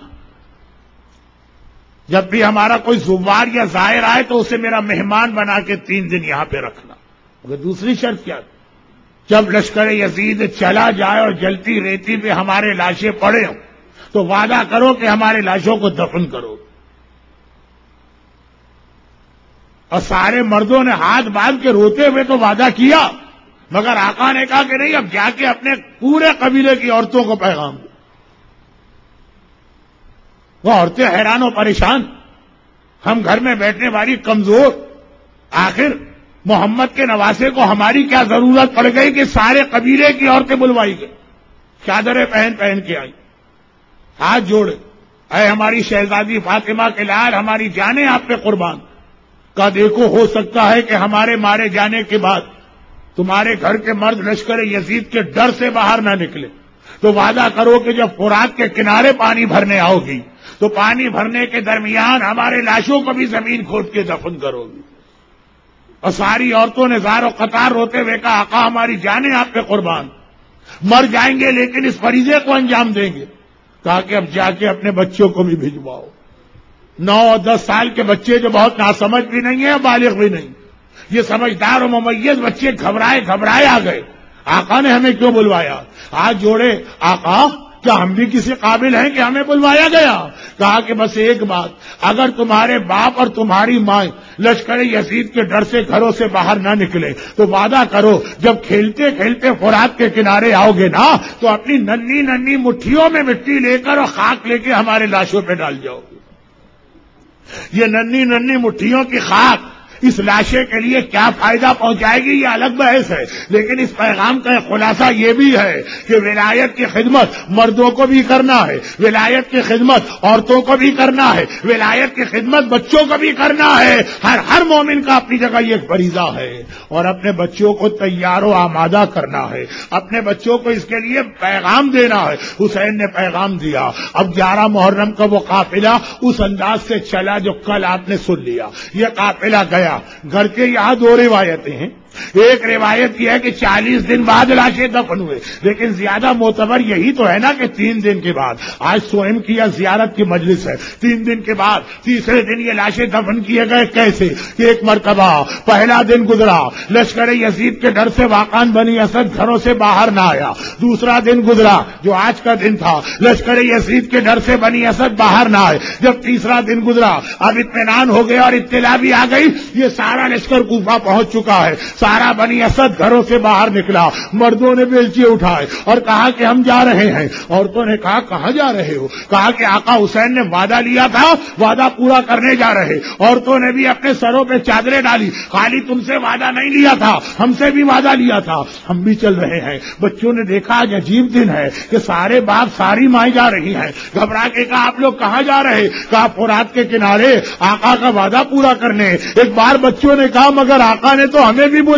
جب بھی ہمارا کوئی زوار یا زائر آئے تو اسے میرا مہمان بنا کے تین دن یہاں پہ رکھنا. مگر دوسری شرط کیا تھی؟ جب لشکر یزید چلا جائے اور جلتی ریتی پہ ہمارے لاشیں پڑے ہوں تو وعدہ کرو کہ ہمارے لاشوں کو دفن کرو. اور سارے مردوں نے ہاتھ باندھ کے روتے ہوئے تو وعدہ کیا, مگر آقا نے کہا کہ نہیں, اب جا کے اپنے پورے قبیلے کی عورتوں کو پیغام دو. وہ عورتیں حیران و پریشان, ہم گھر میں بیٹھنے والی کمزور, آخر محمد کے نواسے کو ہماری کیا ضرورت پڑ گئی کہ سارے قبیلے کی عورتیں بلوائی گئی, چادریں پہن پہن کے آئی, ہاتھ جوڑے, اے ہماری شہزادی فاطمہ کے لال, ہماری جانیں آپ پہ قربان. کا دیکھو ہو سکتا ہے کہ ہمارے مارے جانے کے بعد تمہارے گھر کے مرد لشکر یزید کے ڈر سے باہر نہ نکلے, تو وعدہ کرو کہ جب فرات کے کنارے پانی بھرنے آؤ گی تو پانی بھرنے کے درمیان ہمارے لاشوں کو بھی زمین کھود کے دفن کرو گی. اور ساری عورتوں نے زار و قطار روتے ہوئے کہا آقا ہماری جانیں آپ پہ قربان, مر جائیں گے لیکن اس فریضے کو انجام دیں گے. کہا کہ اب جا کے اپنے بچوں کو بھی بھجواؤ. نو اور دس سال کے بچے جو بہت ناسمجھ بھی نہیں ہیں, بالغ بھی نہیں, یہ سمجھدار و ممیز بچے گھبرائے گھبرائے آ گئے. آقا نے ہمیں کیوں بلوایا؟ ہاتھ جوڑے, آقا کیا ہم بھی کسی قابل ہیں کہ ہمیں بلوایا گیا؟ کہا کہ بس ایک بات, اگر تمہارے باپ اور تمہاری ماں لشکر یزید کے ڈر سے گھروں سے باہر نہ نکلے تو وعدہ کرو جب کھیلتے کھیلتے فرات کے کنارے آؤ گے نا تو اپنی ننھی ننھی مٹھیوں میں مٹی لے کر اور خاک لے کے ہمارے لاشوں پہ ڈال جاؤ گے. یہ ننھی ننھی مٹھیوں کی خاک اس لاشے کے لیے کیا فائدہ پہنچائے گی یہ الگ بحث ہے, لیکن اس پیغام کا خلاصہ یہ بھی ہے کہ ولایت کی خدمت مردوں کو بھی کرنا ہے, ولایت کی خدمت عورتوں کو بھی کرنا ہے, ولایت کی خدمت بچوں کو بھی کرنا ہے. ہر ہر مومن کا اپنی جگہ یہ فریضہ ہے, اور اپنے بچوں کو تیار و آمادہ کرنا ہے, اپنے بچوں کو اس کے لیے پیغام دینا ہے. حسین نے پیغام دیا. اب گیارہ محرم کا وہ قافلہ اس انداز سے چلا جو کل آپ نے سن لیا. یہ قافلہ گیا. گھر کے یہاں دو روایتیں ہیں. ایک روایت یہ ہے کہ چالیس دن بعد لاشیں دفن ہوئے, لیکن زیادہ معتبر یہی تو ہے نا کہ تین دن کے بعد. آج سوئم کی یا زیارت کی مجلس ہے, تین دن کے بعد تیسرے دن یہ لاشیں دفن کیے گئے. کیسے کہ ایک مرتبہ پہلا دن گزرا, لشکر یزید کے ڈر سے واقعان بنی اسد گھروں سے باہر نہ آیا. دوسرا دن گزرا جو آج کا دن تھا, لشکر یزید کے ڈر سے بنی اسد باہر نہ آئے. جب تیسرا دن گزرا اب اطمینان ہو گیا اور اطلاع بھی آ گئی یہ سارا لشکر کوفہ پہنچ چکا ہے. سارا بنی اسد گھروں سے باہر نکلا. مردوں نے بیلچے اٹھائے اور کہا کہ ہم جا رہے ہیں. عورتوں نے کہا کہاں جا رہے ہو؟ کہا کہ آقا حسین نے وعدہ لیا تھا, وعدہ پورا کرنے جا رہے. عورتوں نے بھی اپنے سروں پہ چادریں ڈالی. خالی تم سے وعدہ نہیں لیا تھا, ہم سے بھی وعدہ لیا تھا, ہم بھی چل رہے ہیں. بچوں نے دیکھا آج عجیب دن ہے کہ سارے باپ ساری مائیں جا رہی ہیں. گھبرا کے کہا آپ لوگ کہاں جا رہے؟ کہا فرات کے کنارے آقا کا وعدہ پورا کرنے. ایک بار بچوں نے کہا مگر آقا نے تو ہمیں بھی بولا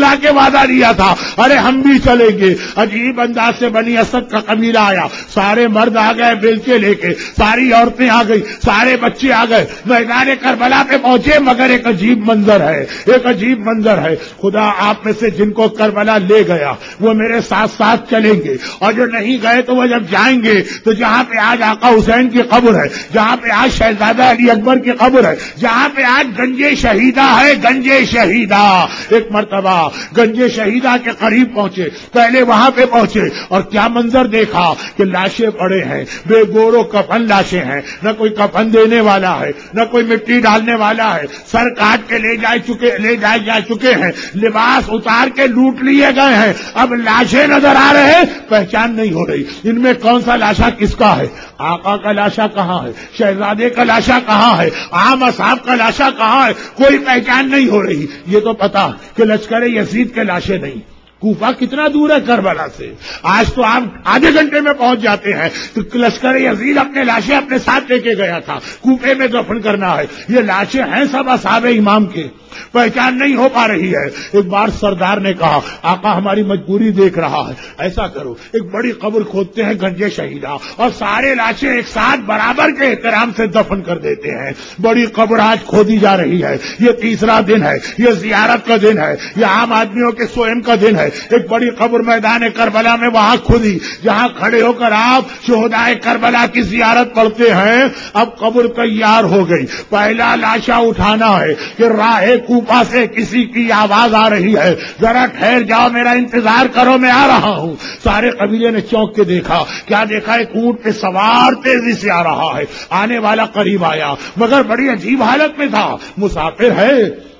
بلا کے وعدہ لیا تھا، ارے ہم بھی چلیں گے. عجیب انداز سے بنی اسد کا قبیلہ آیا، سارے مرد آ گئے بیلچے لے کے، ساری عورتیں آ گئی، سارے بچے آ گئے، میدان کربلا پہ پہنچے. مگر ایک عجیب منظر ہے، ایک عجیب منظر ہے. خدا آپ میں سے جن کو کربلا لے گیا وہ میرے ساتھ ساتھ چلیں گے، اور جو نہیں گئے تو وہ جب جائیں گے تو جہاں پہ آج آقا حسین کی قبر ہے، جہاں پہ آج شہزادہ علی اکبر کی قبر ہے، جہاں پہ آج گنج شہیدہ ہے، گنج شہیدہ، ایک مرتبہ گنج شہیدہ کے قریب پہنچے، پہلے وہاں پہ پہنچے اور کیا منظر دیکھا کہ لاشیں پڑے ہیں، بے گور و کفن لاشیں ہیں، نہ کوئی کفن دینے والا ہے، نہ کوئی مٹی ڈالنے والا ہے، سر کاٹ کے لے جائے چکے لے جائے جا چکے ہیں، لباس اتار کے لوٹ لیے گئے ہیں. اب لاشیں نظر آ رہے ہیں، پہچان نہیں ہو رہی ان میں کون سا لاشا کس کا ہے. آقا کا لاشا کہاں ہے، شہزادے کا لاشا کہاں ہے، عام اصحاب کا لاشا کہاں ہے، کوئی پہچان نہیں ہو رہی. یہ تو پتا کہ لشکر یزید کے لاشیں نہیں. کوفہ کتنا دور ہے کربلا سے، آج تو آپ آدھے گھنٹے میں پہنچ جاتے ہیں. تو لشکر یزید اپنے لاشیں اپنے ساتھ لے کے گیا تھا، کوفے میں دفن کرنا ہے. یہ لاشیں ہیں سب اصحاب امام کے، پہچان نہیں ہو پا رہی ہے. ایک بار سردار نے کہا آقا ہماری مجبوری دیکھ رہا ہے، ایسا کرو ایک بڑی قبر کھودتے ہیں گنج شہیدہ اور سارے لاشیں ایک ساتھ برابر کے احترام سے دفن کر دیتے ہیں. بڑی قبر آج کھودی جا رہی ہے، یہ تیسرا دن ہے، یہ زیارت کا دن ہے، یہ عام آدمیوں کے سوئم کا دن ہے. ایک بڑی قبر میدان کربلا میں وہاں کھودی جہاں کھڑے ہو کر آپ شہدائے کربلا کی زیارت پڑھتے ہیں. اب قبر تیار ہو گئی، پہلا لاشا اٹھانا ہے کہ راہ کوفہ سے کسی کی آواز آ رہی ہے، ذرا ٹھہر جاؤ میرا انتظار کرو میں آ رہا ہوں. سارے قبیلے نے چونک کے دیکھا، کیا دیکھا ایک اونٹ پہ سوار تیزی سے آ رہا ہے. آنے والا قریب آیا مگر بڑی عجیب حالت میں تھا، مسافر ہے،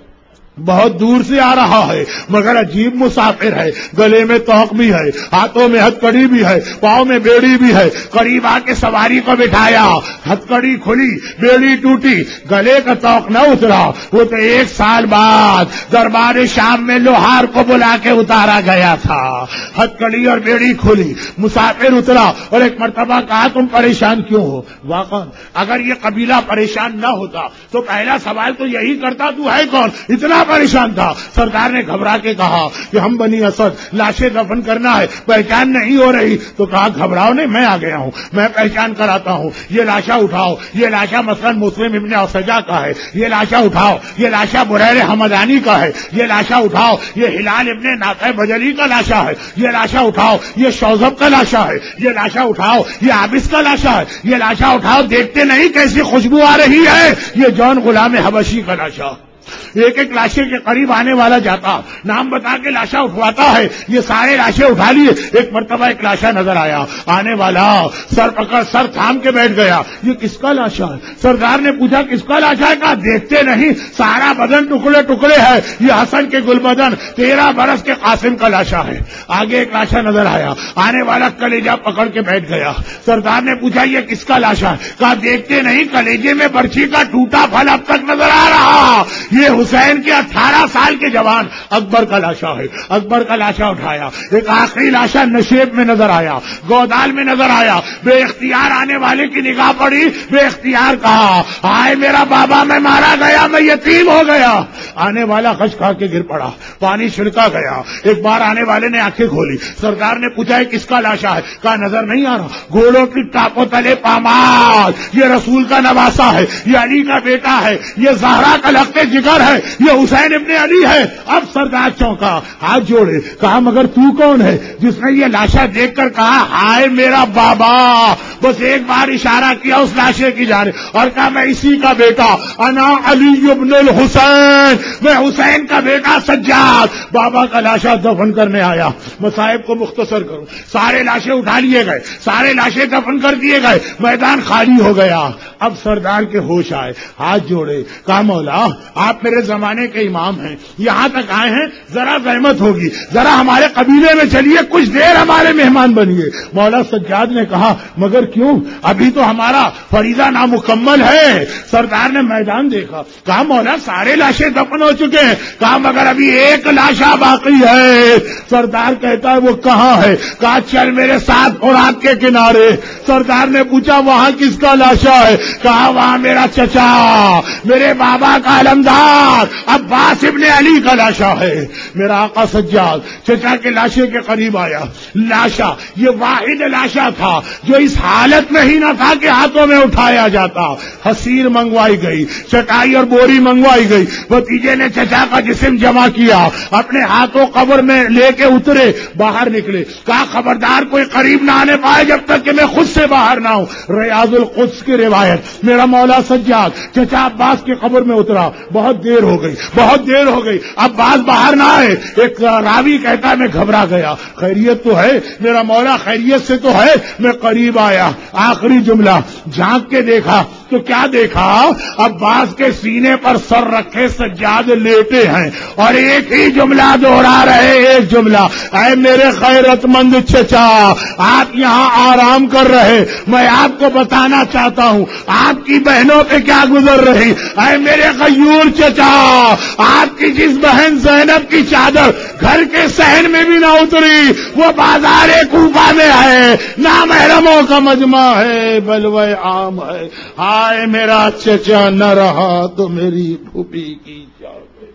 بہت دور سے آ رہا ہے مگر عجیب مسافر ہے. گلے میں توق بھی ہے، ہاتھوں میں ہتکڑی بھی ہے، پاؤں میں بیڑی بھی ہے. قریب آ کے سواری کو بٹھایا، ہتکڑی کھلی، بیڑی ٹوٹی، گلے کا توق نہ اترا. وہ تو ایک سال بعد دربار شام میں لوہار کو بلا کے اتارا گیا تھا. ہتکڑی اور بیڑی کھلی، مسافر اترا اور ایک مرتبہ کہا تم پریشان کیوں ہو. واقعا اگر یہ قبیلہ پریشان نہ ہوتا تو پہلا سوال تو یہی کرتا تو ہے کون، اتنا پریشان تھا. سردار نے گھبرا کے کہا کہ ہم بنی اسد لاشیں دفن کرنا ہے، پہچان نہیں ہو رہی. تو کہا گھبراؤ نہیں، میں آ گیا ہوں، میں پہچان کراتا ہوں. یہ لاشا اٹھاؤ، یہ لاشا مثلا مسلم ابن اوسجا کا ہے، یہ لاشا اٹھاؤ، یہ لاشا بریر حمدانی کا ہے، یہ لاشا اٹھاؤ، یہ ہلال ابن نافع بجلی کا لاشا ہے، یہ لاشا اٹھاؤ، یہ شوزب کا لاشا ہے، یہ لاشا اٹھاؤ، یہ عابس کا لاشا ہے، یہ لاشا اٹھاؤ. دیکھتے نہیں کیسی خوشبو آ رہی ہے، یہ جون غلام حبشی کا لاشا. ایک ایک لاشے کے قریب آنے والا جاتا، نام بتا کے لاشا اٹھواتا ہے. یہ سارے لاشیں اٹھا لیے. ایک مرتبہ ایک لاشا نظر آیا، آنے والا سر پکڑ سر تھام کے بیٹھ گیا. یہ کس کا لاشا ہے؟ سردار نے پوچھا کس کا لاشا ہے؟ کہا دیکھتے نہیں سارا بدن ٹکڑے ٹکڑے ہے، یہ حسن کے گل بدن تیرہ برس کے قاسم کا لاشا ہے. آگے ایک لاشا نظر آیا، آنے والا کلیجہ پکڑ کے بیٹھ گیا. سردار نے پوچھا یہ کس کا لاشا ہے؟ کہا دیکھتے نہیں کلیجے میں برچھی کا ٹوٹا پھل اب تک نظر آ رہا، یہ حسین کے اٹھارہ سال کے جوان اکبر کا لاشا ہے. اکبر کا لاشا اٹھایا. ایک آخری لاشا نشیب میں نظر آیا، گودال میں نظر آیا. بے اختیار آنے والے کی نگاہ پڑی، بے اختیار کہا ہائے میرا بابا میں مارا گیا، میں یتیم ہو گیا. آنے والا غش کھا کے گر پڑا، پانی چھڑکا گیا. ایک بار آنے والے نے آنکھیں کھولی. سردار نے پوچھا ہے کس کا لاشا ہے؟ کہا نظر نہیں آ رہا. گھوڑوں کی ٹاپوں تلے پامال، یہ رسول کا نواسا ہے، یہ علی کا بیٹا ہے، یہ زہرا کا لخت جگر ہے، یہ حسین ابن علی ہے. اب سردار چونکا، ہاتھ جوڑے، کہا مگر تو کون ہے؟ جس نے یہ لاشا دیکھ کر کہا ہائے میرا بابا. بس ایک بار اشارہ کیا اس لاشے کی جانب اور کہا میں اسی کا بیٹا، انا علی ابن الحسین، میں حسین کا بیٹا سجاد. بابا کا لاشا دفن کرنے آیا. مصائب کو مختصر کروں، سارے لاشیں اٹھا لیے گئے، سارے لاشیں دفن کر دیے گئے، میدان خالی ہو گیا. اب سردار کے ہوش آئے، ہاتھ جوڑے، کہا مولا آپ میرے زمانے کے امام ہیں، یہاں تک آئے ہیں، ذرا زحمت ہوگی، ذرا ہمارے قبیلے میں چلیے، کچھ دیر ہمارے مہمان بنیے. مولا سجاد نے کہا مگر کیوں؟ ابھی تو ہمارا فریضہ نامکمل ہے۔ سرکار نے میدان دیکھا، کہا مولا سارے لاشیں دفن ہو چکے ہیں، کہا مگر ابھی ایک لاشا باقی ہے۔ سردار کہتا ہے وہ کہاں ہے؟ کہا چل میرے ساتھ فرات کے کنارے۔ سردار نے پوچھا وہاں کس کا لاشا ہے؟ کہا وہاں میرا چچا، میرے بابا کا علمدار عباس ابن علی کا لاشا ہے۔ میرا آقا سجاد چچا کے لاشے کے قریب آیا۔ لاشا یہ واحد لاشا تھا جو اس حالت میں ہی نہ تھا کہ ہاتھوں میں اٹھایا جاتا۔ حسیر منگوائی گئی، چٹائی اور بوری منگوائی گئی۔ بھتیجے نے چچا کا جسم جمع کیا، اپنے ہاتھوں قبر میں لے کے اترے، باہر نکلے، کہا خبردار کوئی قریب نہ آنے پائے جب تک کہ میں خود سے باہر نہ ہوں۔ ریاض القدس کی روایت، میرا مولا سجاد چچا عباس کی قبر میں اترا، بہت دیر ہو گئی، بہت دیر ہو گئی، عباس باہر نہ آئے۔ ایک راوی کہتا ہے میں گھبرا گیا، خیریت تو ہے میرا مولا؟ خیریت سے تو ہے۔ میں قریب آیا، آخری جملہ جھانک کے دیکھا تو کیا دیکھا؟ عباس کے سینے پر سر رکھے سجاد لیٹے ہیں اور ایک ہی جملہ دوہرا رہے، ایک جملہ، اے میرے خیرت مند چچا آپ یہاں آرام کر رہے، میں آپ کو بتانا چاہتا ہوں آپ کی بہنوں پہ کیا گزر رہی۔ اے میرے غیور چچا آپ کی جس بہن زینب کی چادر گھر کے صحن میں بھی نہ اتری وہ بازار کوفہ میں ہے، نامحرموں کا مجمع ہے، بلوے عام ہے۔ ہائے میرا چچا نہ رہا تو میری پھوپھی کی چادر۔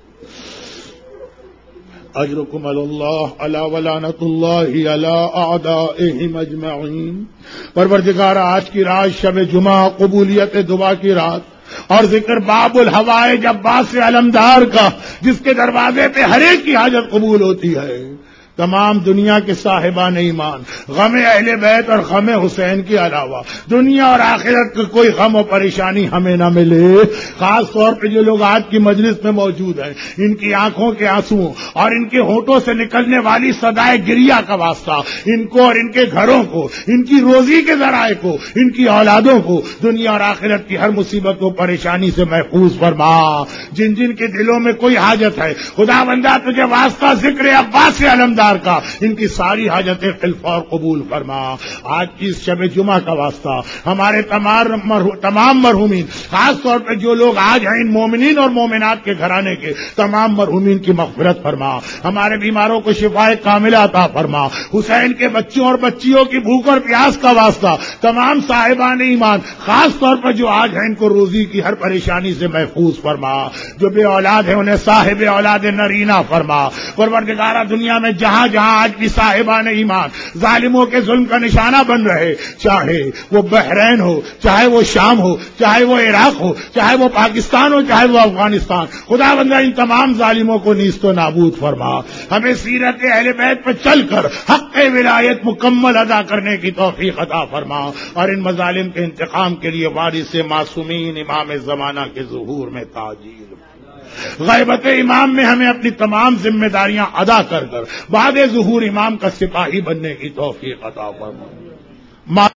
اجرکم اللہ علی ولعنۃ اللہ علی اعدائہم اجمعین۔ پروردگار آج کی رات شب جمعہ قبولیت دعا کی رات اور ذکر باب الحوائج عباس علمدار کا، جس کے دروازے پہ ہر ایک کی حاجت قبول ہوتی ہے۔ تمام دنیا کے صاحبان ایمان غم اہل بیت اور غم حسین کے علاوہ دنیا اور آخرت کا کوئی غم و پریشانی ہمیں نہ ملے۔ خاص طور پہ جو لوگ آج کی مجلس میں موجود ہیں، ان کی آنکھوں کے آنسو اور ان کے ہونٹوں سے نکلنے والی صدائے گریہ کا واسطہ ان کو اور ان کے گھروں کو، ان کی روزی کے ذرائع کو، ان کی اولادوں کو دنیا اور آخرت کی ہر مصیبت و پریشانی سے محفوظ فرما۔ جن جن کے دلوں میں کوئی حاجت ہے خدا بندہ تجھے واسطہ ذکر عباس علمدار کا ان کی ساری حاجتیں بالفور قبول فرما۔ آج کی شب جمعہ کا واسطہ ہمارے تمام مرحومین، خاص طور پہ جو لوگ آج ہیں ان مومنین اور مومنات کے گھرانے کے تمام مرحومین کی مغفرت فرما، ہمارے بیماروں کو شفائے کاملہ عطا فرما، حسین کے بچوں اور بچیوں کی بھوک اور پیاس کا واسطہ تمام صاحبان ایمان، خاص طور پر جو آج ہیں ان کو روزی کی ہر پریشانی سے محفوظ فرما، جو بے اولاد ہیں انہیں صاحب اولاد نرینہ فرما۔ پروردگارہ دنیا میں جہاں جہاں آج بھی صاحبان ایمان ظالموں کے ظلم کا نشانہ بن رہے، چاہے وہ بحرین ہو، چاہے وہ شام ہو، چاہے وہ عراق ہو، چاہے وہ پاکستان ہو، چاہے وہ افغانستان، خدا بندہ ان تمام ظالموں کو نیست و نابود فرما۔ ہمیں سیرت اہل بیت پر چل کر حق ولایت مکمل ادا کرنے کی توفیق عطا فرما، اور ان مظالم کے انتقام کے لیے وارث معصومین امام زمانہ کے ظہور میں تاجیل، غیبت امام میں ہمیں اپنی تمام ذمہ داریاں ادا کر کر بعد ظہور امام کا سپاہی بننے کی توفیق عطا فرما۔